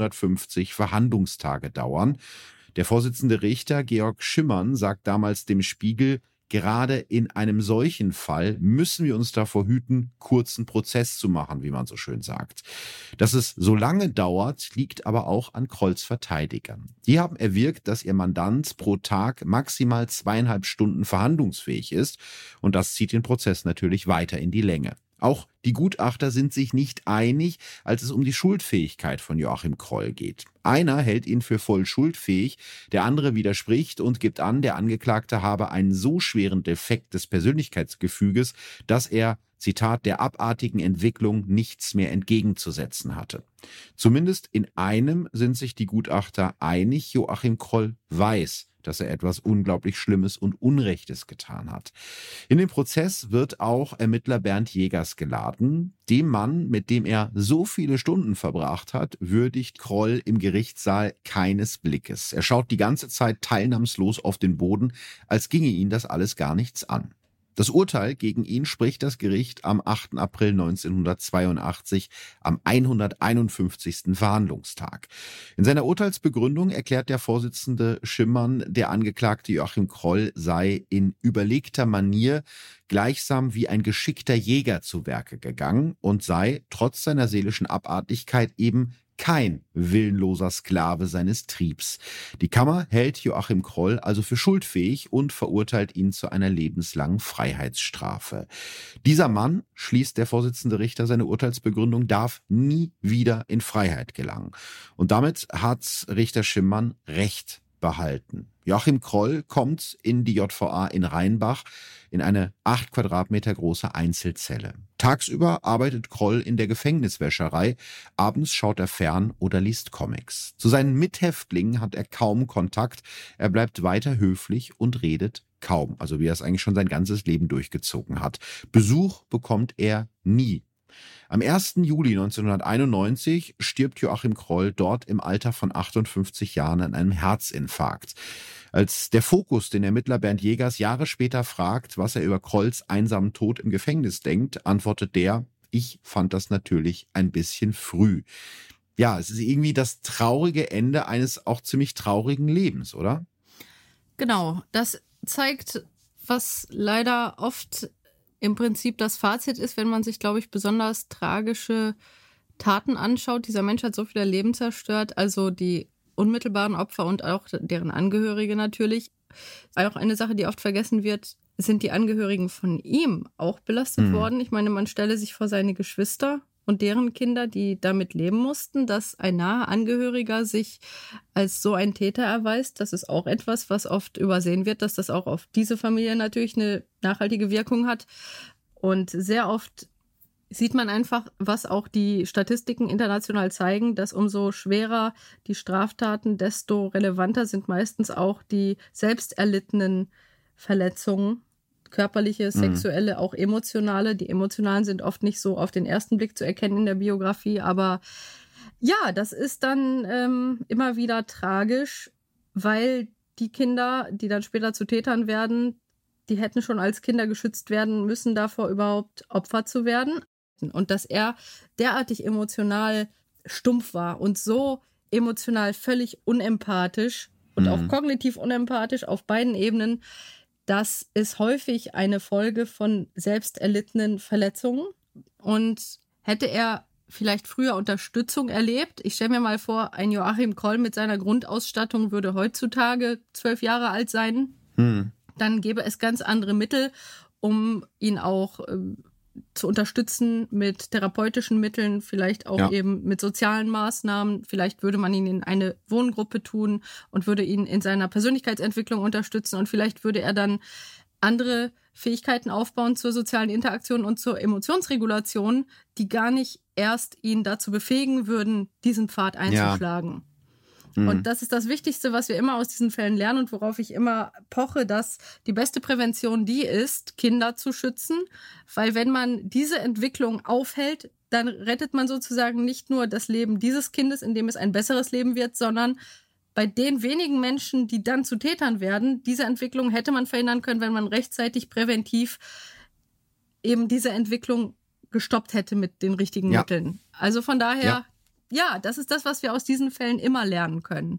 150 Verhandlungstage dauern. Der Vorsitzende Richter Georg Schimmern sagt damals dem Spiegel, gerade in einem solchen Fall müssen wir uns davor hüten, kurzen Prozess zu machen, wie man so schön sagt. Dass es so lange dauert, liegt aber auch an Krolls Verteidigern. Die haben erwirkt, dass ihr Mandant pro Tag maximal 2,5 Stunden verhandlungsfähig ist und das zieht den Prozess natürlich weiter in die Länge. Auch die Gutachter sind sich nicht einig, als es um die Schuldfähigkeit von Joachim Kroll geht. Einer hält ihn für voll schuldfähig, der andere widerspricht und gibt an, der Angeklagte habe einen so schweren Defekt des Persönlichkeitsgefüges, dass er, Zitat, der abartigen Entwicklung nichts mehr entgegenzusetzen hatte. Zumindest in einem sind sich die Gutachter einig, Joachim Kroll weiß, dass er etwas unglaublich Schlimmes und Unrechtes getan hat. In dem Prozess wird auch Ermittler Bernd Jägers geladen. Dem Mann, mit dem er so viele Stunden verbracht hat, würdigt Kroll im Gerichtssaal keines Blickes. Er schaut die ganze Zeit teilnahmslos auf den Boden, als ginge ihn das alles gar nichts an. Das Urteil gegen ihn spricht das Gericht am 8. April 1982 am 151. Verhandlungstag. In seiner Urteilsbegründung erklärt der Vorsitzende Schimmern, der Angeklagte Joachim Kroll sei in überlegter Manier gleichsam wie ein geschickter Jäger zu Werke gegangen und sei trotz seiner seelischen Abartigkeit eben kein willenloser Sklave seines Triebs. Die Kammer hält Joachim Kroll also für schuldfähig und verurteilt ihn zu einer lebenslangen Freiheitsstrafe. Dieser Mann, schließt der Vorsitzende Richter seine Urteilsbegründung, darf nie wieder in Freiheit gelangen. Und damit hat Richter Schimmern Recht behalten. Joachim Kroll kommt in die JVA in Rheinbach in eine 8 Quadratmeter große Einzelzelle. Tagsüber arbeitet Kroll in der Gefängniswäscherei, abends schaut er fern oder liest Comics. Zu seinen Mithäftlingen hat er kaum Kontakt, er bleibt weiter höflich und redet kaum, also wie er es eigentlich schon sein ganzes Leben durchgezogen hat. Besuch bekommt er nie. Am 1. Juli 1991 stirbt Joachim Kroll dort im Alter von 58 Jahren an einem Herzinfarkt. Als der Fokus den Ermittler Bernd Jägers Jahre später fragt, was er über Krolls einsamen Tod im Gefängnis denkt, antwortet der: Ich fand das natürlich ein bisschen früh. Ja, es ist irgendwie das traurige Ende eines auch ziemlich traurigen Lebens, oder? Genau, das zeigt, was leider oft im Prinzip das Fazit ist, wenn man sich, glaube ich, besonders tragische Taten anschaut. Dieser Mensch hat so viele Leben zerstört, also die unmittelbaren Opfer und auch deren Angehörige natürlich. Auch eine Sache, die oft vergessen wird, sind die Angehörigen von ihm auch belastet worden. Ich meine, man stelle sich vor seine Geschwister und deren Kinder, die damit leben mussten, dass ein naher Angehöriger sich als so ein Täter erweist. Das ist auch etwas, was oft übersehen wird, dass das auch auf diese Familie natürlich eine nachhaltige Wirkung hat. Und sehr oft sieht man einfach, was auch die Statistiken international zeigen, dass umso schwerer die Straftaten, desto relevanter sind meistens auch die selbst erlittenen Verletzungen. Körperliche, sexuelle, auch emotionale. Die emotionalen sind oft nicht so auf den ersten Blick zu erkennen in der Biografie, aber ja, das ist dann immer wieder tragisch, weil die Kinder, die dann später zu Tätern werden, die hätten schon als Kinder geschützt werden müssen, davor überhaupt Opfer zu werden. Und dass er derartig emotional stumpf war und so emotional völlig unempathisch und auch kognitiv unempathisch auf beiden Ebenen, das ist häufig eine Folge von selbst erlittenen Verletzungen. Und hätte er vielleicht früher Unterstützung erlebt, ich stelle mir mal vor, ein Joachim Kroll mit seiner Grundausstattung würde heutzutage 12 Jahre alt sein, dann gäbe es ganz andere Mittel, um ihn auch zu unterstützen mit therapeutischen Mitteln, vielleicht auch eben mit sozialen Maßnahmen. Vielleicht würde man ihn in eine Wohngruppe tun und würde ihn in seiner Persönlichkeitsentwicklung unterstützen. Und vielleicht würde er dann andere Fähigkeiten aufbauen zur sozialen Interaktion und zur Emotionsregulation, die gar nicht erst ihn dazu befähigen würden, diesen Pfad einzuschlagen. Ja. Und das ist das Wichtigste, was wir immer aus diesen Fällen lernen und worauf ich immer poche, dass die beste Prävention die ist, Kinder zu schützen. Weil wenn man diese Entwicklung aufhält, dann rettet man sozusagen nicht nur das Leben dieses Kindes, in dem es ein besseres Leben wird, sondern bei den wenigen Menschen, die dann zu Tätern werden, diese Entwicklung hätte man verhindern können, wenn man rechtzeitig präventiv eben diese Entwicklung gestoppt hätte mit den richtigen Mitteln. Also von daher... Ja, das ist das, was wir aus diesen Fällen immer lernen können.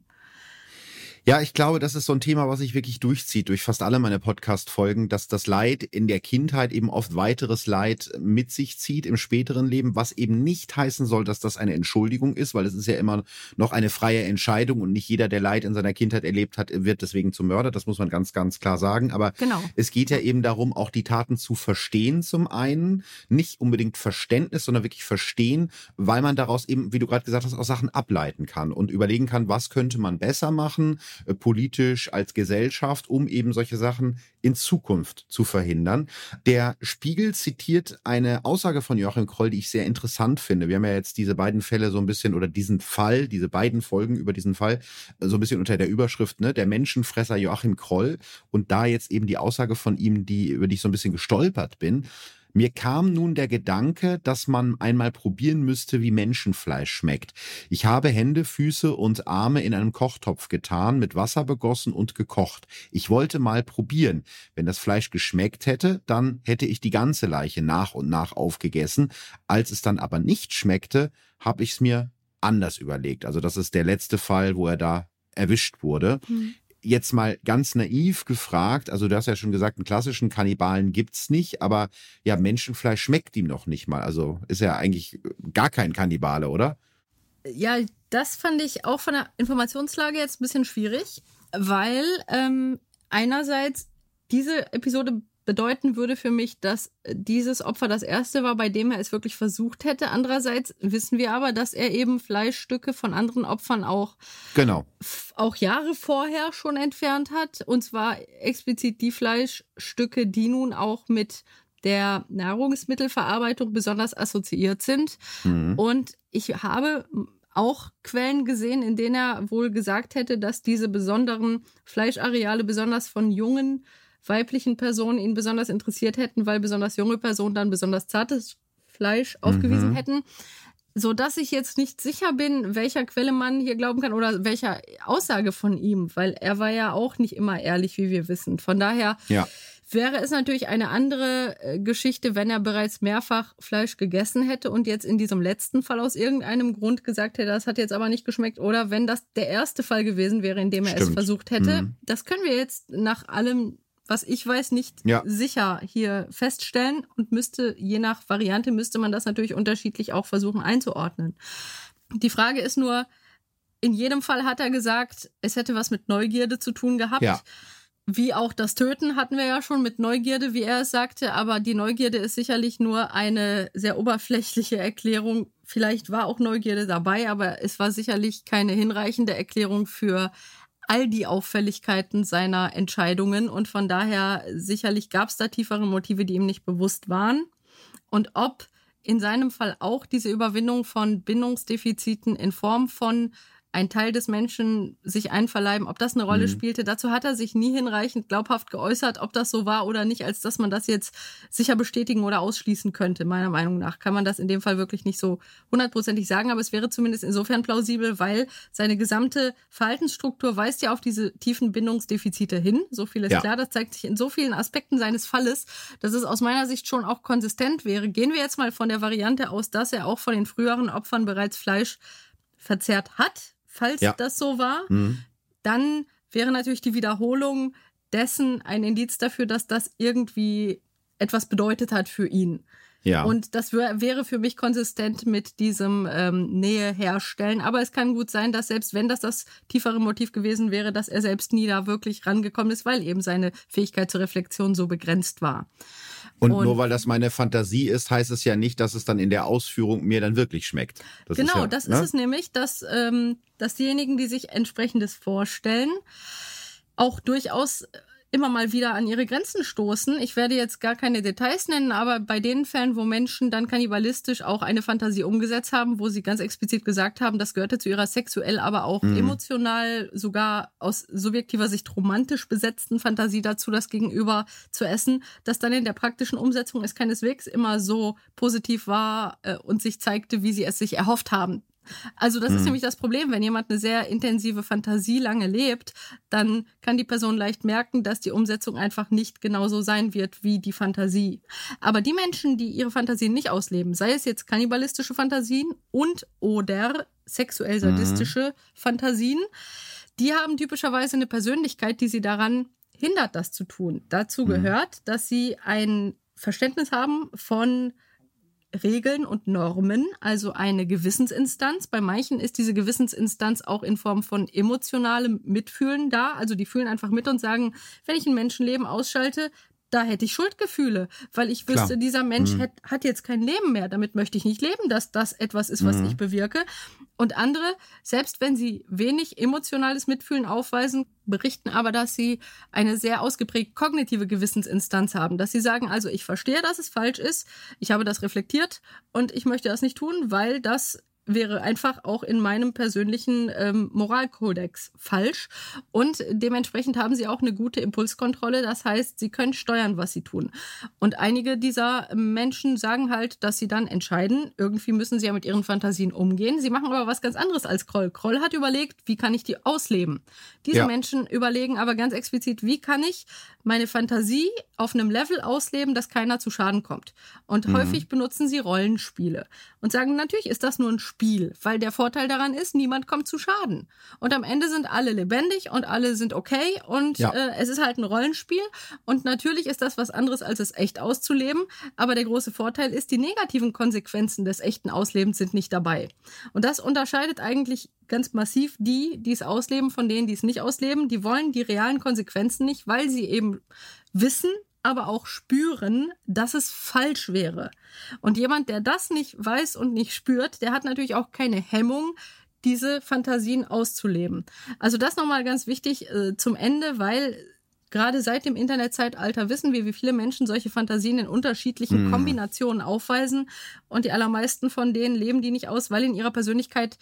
Ja, ich glaube, das ist so ein Thema, was sich wirklich durchzieht durch fast alle meine Podcast-Folgen, dass das Leid in der Kindheit eben oft weiteres Leid mit sich zieht im späteren Leben, was eben nicht heißen soll, dass das eine Entschuldigung ist, weil es ist ja immer noch eine freie Entscheidung und nicht jeder, der Leid in seiner Kindheit erlebt hat, wird deswegen zum Mörder. Das muss man ganz, ganz klar sagen. Aber es geht ja eben darum, auch die Taten zu verstehen zum einen. Nicht unbedingt Verständnis, sondern wirklich verstehen, weil man daraus eben, wie du gerade gesagt hast, auch Sachen ableiten kann und überlegen kann, was könnte man besser machen, politisch, als Gesellschaft, um eben solche Sachen in Zukunft zu verhindern. Der Spiegel zitiert eine Aussage von Joachim Kroll, die ich sehr interessant finde. Wir haben ja jetzt diese beiden Fälle so ein bisschen, oder diesen Fall, diese beiden Folgen über diesen Fall, so ein bisschen unter der Überschrift, ne, der Menschenfresser Joachim Kroll. Und da jetzt eben die Aussage von ihm, über die ich so ein bisschen gestolpert bin. Mir kam nun der Gedanke, dass man einmal probieren müsste, wie Menschenfleisch schmeckt. Ich habe Hände, Füße und Arme in einem Kochtopf getan, mit Wasser begossen und gekocht. Ich wollte mal probieren. Wenn das Fleisch geschmeckt hätte, dann hätte ich die ganze Leiche nach und nach aufgegessen. Als es dann aber nicht schmeckte, habe ich es mir anders überlegt. Also das ist der letzte Fall, wo er da erwischt wurde. Jetzt mal ganz naiv gefragt, also du hast ja schon gesagt, einen klassischen Kannibalen gibt's nicht, aber ja, Menschenfleisch schmeckt ihm noch nicht mal. Also ist er eigentlich gar kein Kannibale, oder? Ja, das fand ich auch von der Informationslage jetzt ein bisschen schwierig, weil einerseits diese Episode bedeuten würde für mich, dass dieses Opfer das erste war, bei dem er es wirklich versucht hätte. Andererseits wissen wir aber, dass er eben Fleischstücke von anderen Opfern auch Jahre vorher schon entfernt hat. Und zwar explizit die Fleischstücke, die nun auch mit der Nahrungsmittelverarbeitung besonders assoziiert sind. Und ich habe auch Quellen gesehen, in denen er wohl gesagt hätte, dass diese besonderen Fleischareale besonders von jungen weiblichen Personen ihn besonders interessiert hätten, weil besonders junge Personen dann besonders zartes Fleisch aufgewiesen hätten. So dass ich jetzt nicht sicher bin, welcher Quelle man hier glauben kann oder welcher Aussage von ihm, weil er war ja auch nicht immer ehrlich, wie wir wissen. Von daher wäre es natürlich eine andere Geschichte, wenn er bereits mehrfach Fleisch gegessen hätte und jetzt in diesem letzten Fall aus irgendeinem Grund gesagt hätte, das hat jetzt aber nicht geschmeckt. Oder wenn das der erste Fall gewesen wäre, in dem er es versucht hätte. Das können wir jetzt nach allem, was ich weiß, nicht sicher hier feststellen und je nach Variante müsste man das natürlich unterschiedlich auch versuchen einzuordnen. Die Frage ist nur, in jedem Fall hat er gesagt, es hätte was mit Neugierde zu tun gehabt. Ja. Wie auch das Töten hatten wir ja schon mit Neugierde, wie er es sagte, aber die Neugierde ist sicherlich nur eine sehr oberflächliche Erklärung. Vielleicht war auch Neugierde dabei, aber es war sicherlich keine hinreichende Erklärung für all die Auffälligkeiten seiner Entscheidungen und von daher sicherlich gab es da tiefere Motive, die ihm nicht bewusst waren. Und ob in seinem Fall auch diese Überwindung von Bindungsdefiziten in Form von ein Teil des Menschen sich einverleiben, ob das eine Rolle spielte. Dazu hat er sich nie hinreichend glaubhaft geäußert, ob das so war oder nicht, als dass man das jetzt sicher bestätigen oder ausschließen könnte. Meiner Meinung nach kann man das in dem Fall wirklich nicht so 100% sagen, aber es wäre zumindest insofern plausibel, weil seine gesamte Verhaltensstruktur weist ja auf diese tiefen Bindungsdefizite hin. So viel ist klar, das zeigt sich in so vielen Aspekten seines Falles, dass es aus meiner Sicht schon auch konsistent wäre. Gehen wir jetzt mal von der Variante aus, dass er auch von den früheren Opfern bereits Fleisch verzehrt hat. Falls das so war, dann wäre natürlich die Wiederholung dessen ein Indiz dafür, dass das irgendwie etwas bedeutet hat für ihn. Ja. Und das wäre für mich konsistent mit diesem Nähe herstellen. Aber es kann gut sein, dass selbst wenn das tiefere Motiv gewesen wäre, dass er selbst nie da wirklich rangekommen ist, weil eben seine Fähigkeit zur Reflexion so begrenzt war. Und nur weil das meine Fantasie ist, heißt es ja nicht, dass es dann in der Ausführung mir dann wirklich schmeckt. Das genau, ist das ist es nämlich, dass diejenigen, die sich entsprechendes vorstellen, auch durchaus immer mal wieder an ihre Grenzen stoßen. Ich werde jetzt gar keine Details nennen, aber bei den Fällen, wo Menschen dann kannibalistisch auch eine Fantasie umgesetzt haben, wo sie ganz explizit gesagt haben, das gehörte zu ihrer sexuell, aber auch emotional, sogar aus subjektiver Sicht romantisch besetzten Fantasie dazu, das Gegenüber zu essen, das dann in der praktischen Umsetzung es keineswegs immer so positiv war und sich zeigte, wie sie es sich erhofft haben. Also das ist nämlich das Problem, wenn jemand eine sehr intensive Fantasie lange lebt, dann kann die Person leicht merken, dass die Umsetzung einfach nicht genauso sein wird wie die Fantasie. Aber die Menschen, die ihre Fantasien nicht ausleben, sei es jetzt kannibalistische Fantasien und oder sexuell-sadistische Fantasien, die haben typischerweise eine Persönlichkeit, die sie daran hindert, das zu tun. Dazu gehört, dass sie ein Verständnis haben von Regeln und Normen, also eine Gewissensinstanz. Bei manchen ist diese Gewissensinstanz auch in Form von emotionalem Mitfühlen da. Also die fühlen einfach mit und sagen, wenn ich ein Menschenleben ausschalte, da hätte ich Schuldgefühle, weil ich wüsste, dieser Mensch hat jetzt kein Leben mehr. Damit möchte ich nicht leben, dass das etwas ist, was ich bewirke. Und andere, selbst wenn sie wenig emotionales Mitfühlen aufweisen, berichten aber, dass sie eine sehr ausgeprägt kognitive Gewissensinstanz haben. Dass sie sagen, also ich verstehe, dass es falsch ist, ich habe das reflektiert und ich möchte das nicht tun, weil das wäre einfach auch in meinem persönlichen Moralkodex falsch. Und dementsprechend haben sie auch eine gute Impulskontrolle. Das heißt, sie können steuern, was sie tun. Und einige dieser Menschen sagen halt, dass sie dann entscheiden, irgendwie müssen sie ja mit ihren Fantasien umgehen. Sie machen aber was ganz anderes als Kroll. Kroll hat überlegt, wie kann ich die ausleben? Diese Menschen überlegen aber ganz explizit, wie kann ich meine Fantasie auf einem Level ausleben, dass keiner zu Schaden kommt. Und häufig benutzen sie Rollenspiele und sagen, natürlich ist das nur ein Spiel, weil der Vorteil daran ist, niemand kommt zu Schaden. Und am Ende sind alle lebendig und alle sind okay und es ist halt ein Rollenspiel und natürlich ist das was anderes, als es echt auszuleben, aber der große Vorteil ist, die negativen Konsequenzen des echten Auslebens sind nicht dabei. Und das unterscheidet eigentlich ganz massiv die es ausleben von denen, die es nicht ausleben. Die wollen die realen Konsequenzen nicht, weil sie eben wissen, aber auch spüren, dass es falsch wäre. Und jemand, der das nicht weiß und nicht spürt, der hat natürlich auch keine Hemmung, diese Fantasien auszuleben. Also das nochmal ganz wichtig zum Ende, weil gerade seit dem Internetzeitalter wissen wir, wie viele Menschen solche Fantasien in unterschiedlichen Kombinationen aufweisen. Und die allermeisten von denen leben die nicht aus, weil in ihrer Persönlichkeit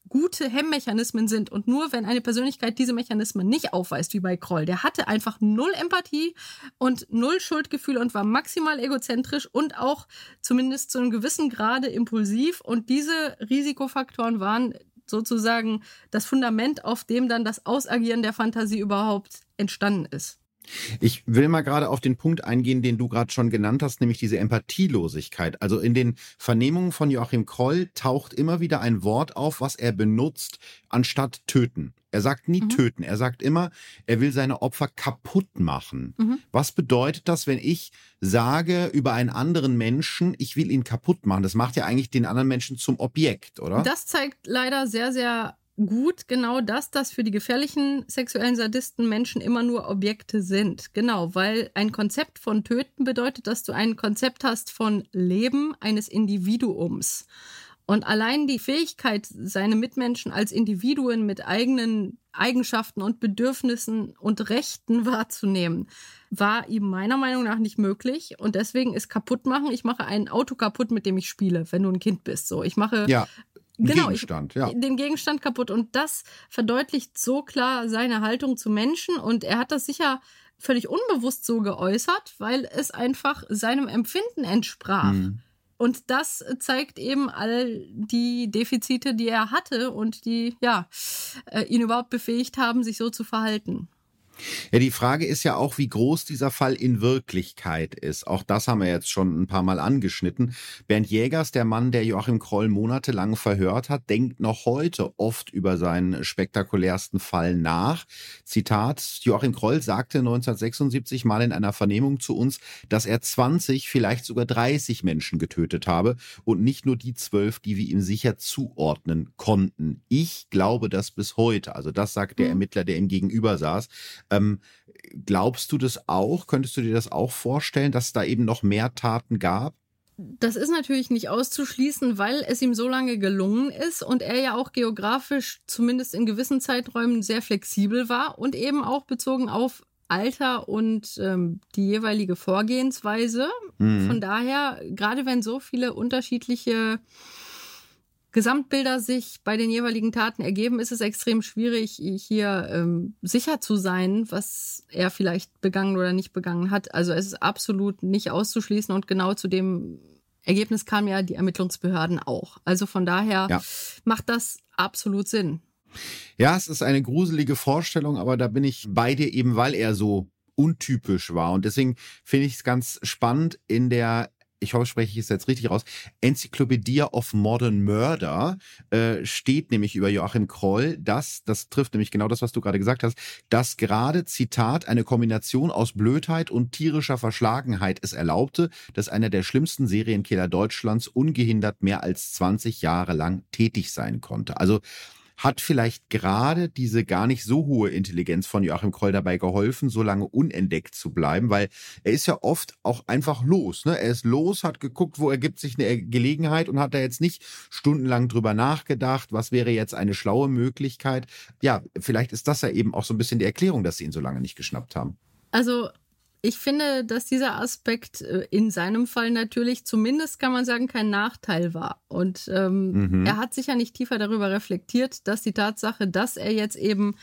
gute Hemmmechanismen sind. Und nur wenn eine Persönlichkeit diese Mechanismen nicht aufweist, wie bei Kroll, der hatte einfach 0 Empathie und 0 Schuldgefühl und war maximal egozentrisch und auch zumindest zu einem gewissen Grade impulsiv. Und diese Risikofaktoren waren sozusagen das Fundament, auf dem dann das Ausagieren der Fantasie überhaupt entstanden ist. Ich will mal gerade auf den Punkt eingehen, den du gerade schon genannt hast, nämlich diese Empathielosigkeit. Also in den Vernehmungen von Joachim Kroll taucht immer wieder ein Wort auf, was er benutzt, anstatt töten. Er sagt nie töten, er sagt immer, er will seine Opfer kaputt machen. Was bedeutet das, wenn ich sage über einen anderen Menschen, ich will ihn kaputt machen? Das macht ja eigentlich den anderen Menschen zum Objekt, oder? Das zeigt leider sehr, sehr gut genau das, dass für die gefährlichen sexuellen Sadisten Menschen immer nur Objekte sind. Genau, weil ein Konzept von Töten bedeutet, dass du ein Konzept hast von Leben eines Individuums. Und allein die Fähigkeit, seine Mitmenschen als Individuen mit eigenen Eigenschaften und Bedürfnissen und Rechten wahrzunehmen, war ihm meiner Meinung nach nicht möglich. Und deswegen ist kaputt machen, ich mache ein Auto kaputt, mit dem ich spiele, wenn du ein Kind bist. So, ich mache... Ja. Genau, Gegenstand, den Gegenstand kaputt. Und das verdeutlicht so klar seine Haltung zu Menschen. Und er hat das sicher völlig unbewusst so geäußert, weil es einfach seinem Empfinden entsprach. Und das zeigt eben all die Defizite, die er hatte und die ihn überhaupt befähigt haben, sich so zu verhalten. Ja, die Frage ist ja auch, wie groß dieser Fall in Wirklichkeit ist. Auch das haben wir jetzt schon ein paar Mal angeschnitten. Bernd Jägers, der Mann, der Joachim Kroll monatelang verhört hat, denkt noch heute oft über seinen spektakulärsten Fall nach. Zitat, Joachim Kroll sagte 1976 mal in einer Vernehmung zu uns, dass er 20, vielleicht sogar 30 Menschen getötet habe und nicht nur die 12, die wir ihm sicher zuordnen konnten. Ich glaube das bis heute. Also das sagt der Ermittler, der ihm gegenüber saß. Glaubst du das auch? Könntest du dir das auch vorstellen, dass es da eben noch mehr Taten gab? Das ist natürlich nicht auszuschließen, weil es ihm so lange gelungen ist und er ja auch geografisch zumindest in gewissen Zeiträumen sehr flexibel war und eben auch bezogen auf Alter und die jeweilige Vorgehensweise. Von daher, gerade wenn so viele unterschiedliche Gesamtbilder sich bei den jeweiligen Taten ergeben, ist es extrem schwierig, hier sicher zu sein, was er vielleicht begangen oder nicht begangen hat. Also es ist absolut nicht auszuschließen und genau zu dem Ergebnis kamen ja die Ermittlungsbehörden auch. Also von daher macht das absolut Sinn. Ja, es ist eine gruselige Vorstellung, aber da bin ich bei dir eben, weil er so untypisch war. Und deswegen finde ich es ganz spannend in der, ich hoffe, spreche ich es jetzt richtig raus, Encyclopedia of Modern Murder steht nämlich über Joachim Kroll, das trifft nämlich genau das, was du gerade gesagt hast, dass gerade, Zitat, eine Kombination aus Blödheit und tierischer Verschlagenheit es erlaubte, dass einer der schlimmsten Serienkiller Deutschlands ungehindert mehr als 20 Jahre lang tätig sein konnte. Also hat vielleicht gerade diese gar nicht so hohe Intelligenz von Joachim Kroll dabei geholfen, so lange unentdeckt zu bleiben, weil er ist ja oft auch einfach los. Ne? Er ist los, hat geguckt, wo ergibt sich eine Gelegenheit und hat da jetzt nicht stundenlang drüber nachgedacht, was wäre jetzt eine schlaue Möglichkeit. Ja, vielleicht ist das ja eben auch so ein bisschen die Erklärung, dass sie ihn so lange nicht geschnappt haben. Also ich finde, dass dieser Aspekt in seinem Fall natürlich zumindest, kann man sagen, kein Nachteil war. Und er hat sicher nicht tiefer darüber reflektiert, dass die Tatsache, dass er jetzt eben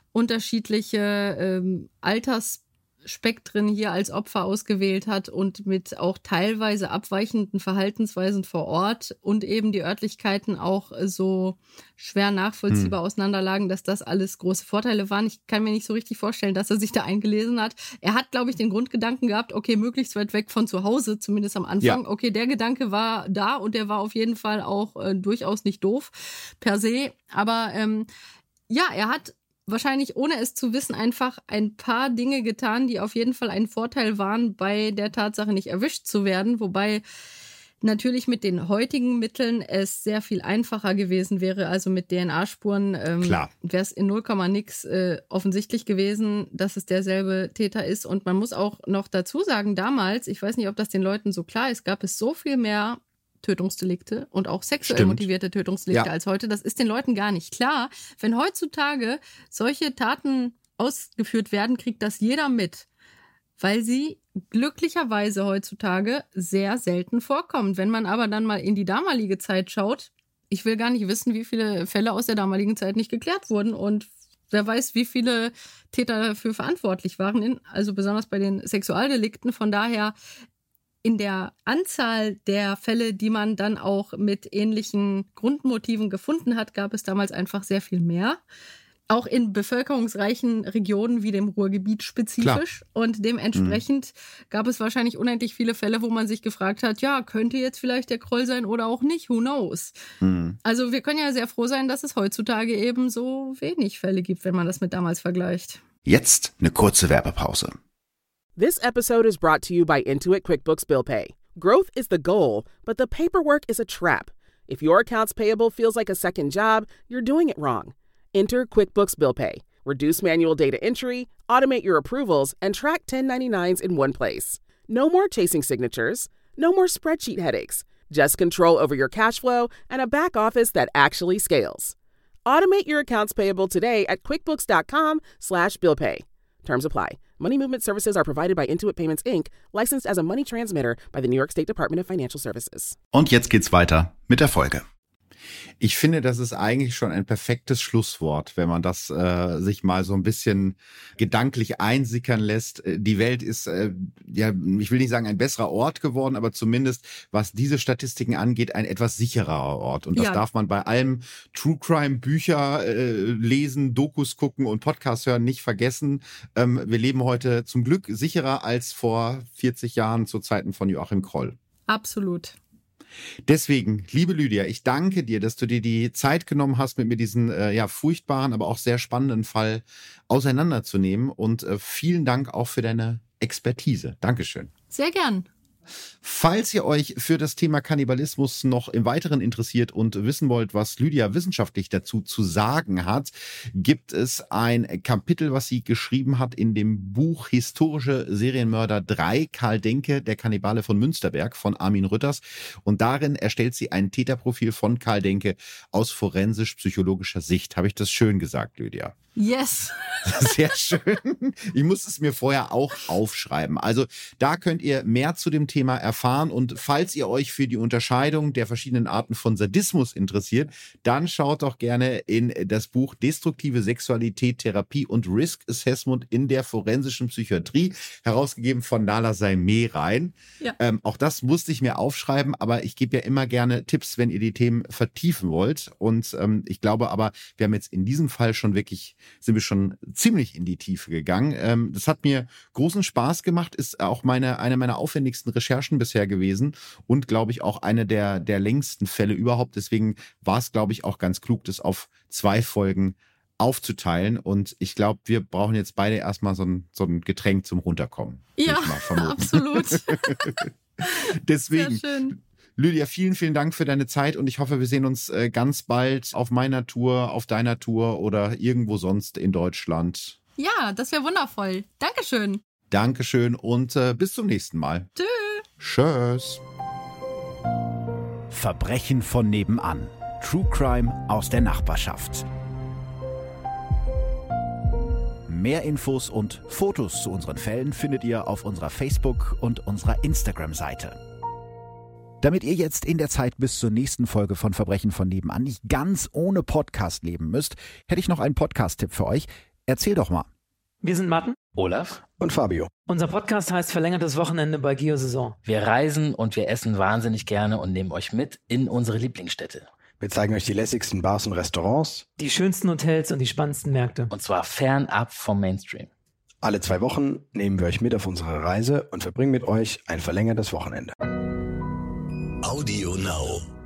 unterschiedliche Altersspektren hier als Opfer ausgewählt hat und mit auch teilweise abweichenden Verhaltensweisen vor Ort und eben die Örtlichkeiten auch so schwer nachvollziehbar auseinanderlagen, dass das alles große Vorteile waren. Ich kann mir nicht so richtig vorstellen, dass er sich da eingelesen hat. Er hat, glaube ich, den Grundgedanken gehabt, okay, möglichst weit weg von zu Hause, zumindest am Anfang. Ja. Okay, der Gedanke war da und der war auf jeden Fall auch durchaus nicht doof per se. Aber er hat wahrscheinlich, ohne es zu wissen, einfach ein paar Dinge getan, die auf jeden Fall ein Vorteil waren, bei der Tatsache nicht erwischt zu werden. Wobei natürlich mit den heutigen Mitteln es sehr viel einfacher gewesen wäre. Also mit DNA-Spuren wäre es in 0, nix offensichtlich gewesen, dass es derselbe Täter ist. Und man muss auch noch dazu sagen, damals, ich weiß nicht, ob das den Leuten so klar ist, gab es so viel mehr Tötungsdelikte und auch sexuell motivierte Tötungsdelikte als heute. Das ist den Leuten gar nicht klar. Wenn heutzutage solche Taten ausgeführt werden, kriegt das jeder mit, weil sie glücklicherweise heutzutage sehr selten vorkommen. Wenn man aber dann mal in die damalige Zeit schaut, ich will gar nicht wissen, wie viele Fälle aus der damaligen Zeit nicht geklärt wurden und wer weiß, wie viele Täter dafür verantwortlich waren, also besonders bei den Sexualdelikten. Von daher in der Anzahl der Fälle, die man dann auch mit ähnlichen Grundmotiven gefunden hat, gab es damals einfach sehr viel mehr. Auch in bevölkerungsreichen Regionen wie dem Ruhrgebiet spezifisch. Klar. Und dementsprechend gab es wahrscheinlich unendlich viele Fälle, wo man sich gefragt hat, ja, könnte jetzt vielleicht der Kroll sein oder auch nicht, who knows. Also wir können ja sehr froh sein, dass es heutzutage eben so wenig Fälle gibt, wenn man das mit damals vergleicht. Jetzt eine kurze Werbepause. This episode is brought to you by Intuit QuickBooks Bill Pay. Growth is the goal, but the paperwork is a trap. If your accounts payable feels like a second job, you're doing it wrong. Enter QuickBooks Bill Pay. Reduce manual data entry, automate your approvals, and track 1099s in one place. No more chasing signatures. No more spreadsheet headaches. Just control over your cash flow and a back office that actually scales. Automate your accounts payable today at quickbooks.com/billpay. Terms apply. Money movement services are provided by Intuit Payments, Inc., licensed as a money transmitter by the New York State Department of Financial Services. Und jetzt geht's weiter mit der Folge. Ich finde, das ist eigentlich schon ein perfektes Schlusswort, wenn man das sich mal so ein bisschen gedanklich einsickern lässt. Die Welt ist, ja, ich will nicht sagen ein besserer Ort geworden, aber zumindest, was diese Statistiken angeht, ein etwas sicherer Ort. Und das darf man bei allem True-Crime-Bücher lesen, Dokus gucken und Podcasts hören nicht vergessen. Wir leben heute zum Glück sicherer als vor 40 Jahren zu Zeiten von Joachim Kroll. Absolut. Deswegen, liebe Lydia, ich danke dir, dass du dir die Zeit genommen hast, mit mir diesen furchtbaren, aber auch sehr spannenden Fall auseinanderzunehmen. Und vielen Dank auch für deine Expertise. Dankeschön. Sehr gern. Falls ihr euch für das Thema Kannibalismus noch im Weiteren interessiert und wissen wollt, was Lydia wissenschaftlich dazu zu sagen hat, gibt es ein Kapitel, was sie geschrieben hat in dem Buch Historische Serienmörder 3, Karl Denke, der Kannibale von Münsterberg von Armin Rütters. Und darin erstellt sie ein Täterprofil von Karl Denke aus forensisch-psychologischer Sicht. Habe ich das schön gesagt, Lydia? Yes. Sehr schön. Ich muss es mir vorher auch aufschreiben. Also da könnt ihr mehr zu dem Thema erfahren. Und falls ihr euch für die Unterscheidung der verschiedenen Arten von Sadismus interessiert, dann schaut doch gerne in das Buch Destruktive Sexualität, Therapie und Risk Assessment in der forensischen Psychiatrie, herausgegeben von Nala Saimeh rein. Ja. Auch das musste ich mir aufschreiben, aber ich gebe ja immer gerne Tipps, wenn ihr die Themen vertiefen wollt. Und ich glaube aber, wir haben jetzt in diesem Fall sind wir schon ziemlich in die Tiefe gegangen. Das hat mir großen Spaß gemacht, ist auch eine meiner aufwendigsten Recherchen bisher gewesen und, glaube ich, auch eine der längsten Fälle überhaupt. Deswegen war es, glaube ich, auch ganz klug, das auf 2 Folgen aufzuteilen. Und ich glaube, wir brauchen jetzt beide erstmal so ein Getränk zum Runterkommen. Ja, absolut. Deswegen. Sehr schön. Lydia, vielen, vielen Dank für deine Zeit und ich hoffe, wir sehen uns ganz bald auf meiner Tour, auf deiner Tour oder irgendwo sonst in Deutschland. Ja, das wäre wundervoll. Dankeschön. Dankeschön und bis zum nächsten Mal. Tschüss. Verbrechen von nebenan. True Crime aus der Nachbarschaft. Mehr Infos und Fotos zu unseren Fällen findet ihr auf unserer Facebook- und unserer Instagram-Seite. Damit ihr jetzt in der Zeit bis zur nächsten Folge von Verbrechen von nebenan nicht ganz ohne Podcast leben müsst, hätte ich noch einen Podcast-Tipp für euch. Erzähl doch mal. Wir sind Martin, Olaf und Fabio. Unser Podcast heißt Verlängertes Wochenende bei Geosaison. Wir reisen und wir essen wahnsinnig gerne und nehmen euch mit in unsere Lieblingsstädte. Wir zeigen euch die lässigsten Bars und Restaurants, die schönsten Hotels und die spannendsten Märkte. Und zwar fernab vom Mainstream. Alle 2 Wochen nehmen wir euch mit auf unsere Reise und verbringen mit euch ein verlängertes Wochenende. Audio Now.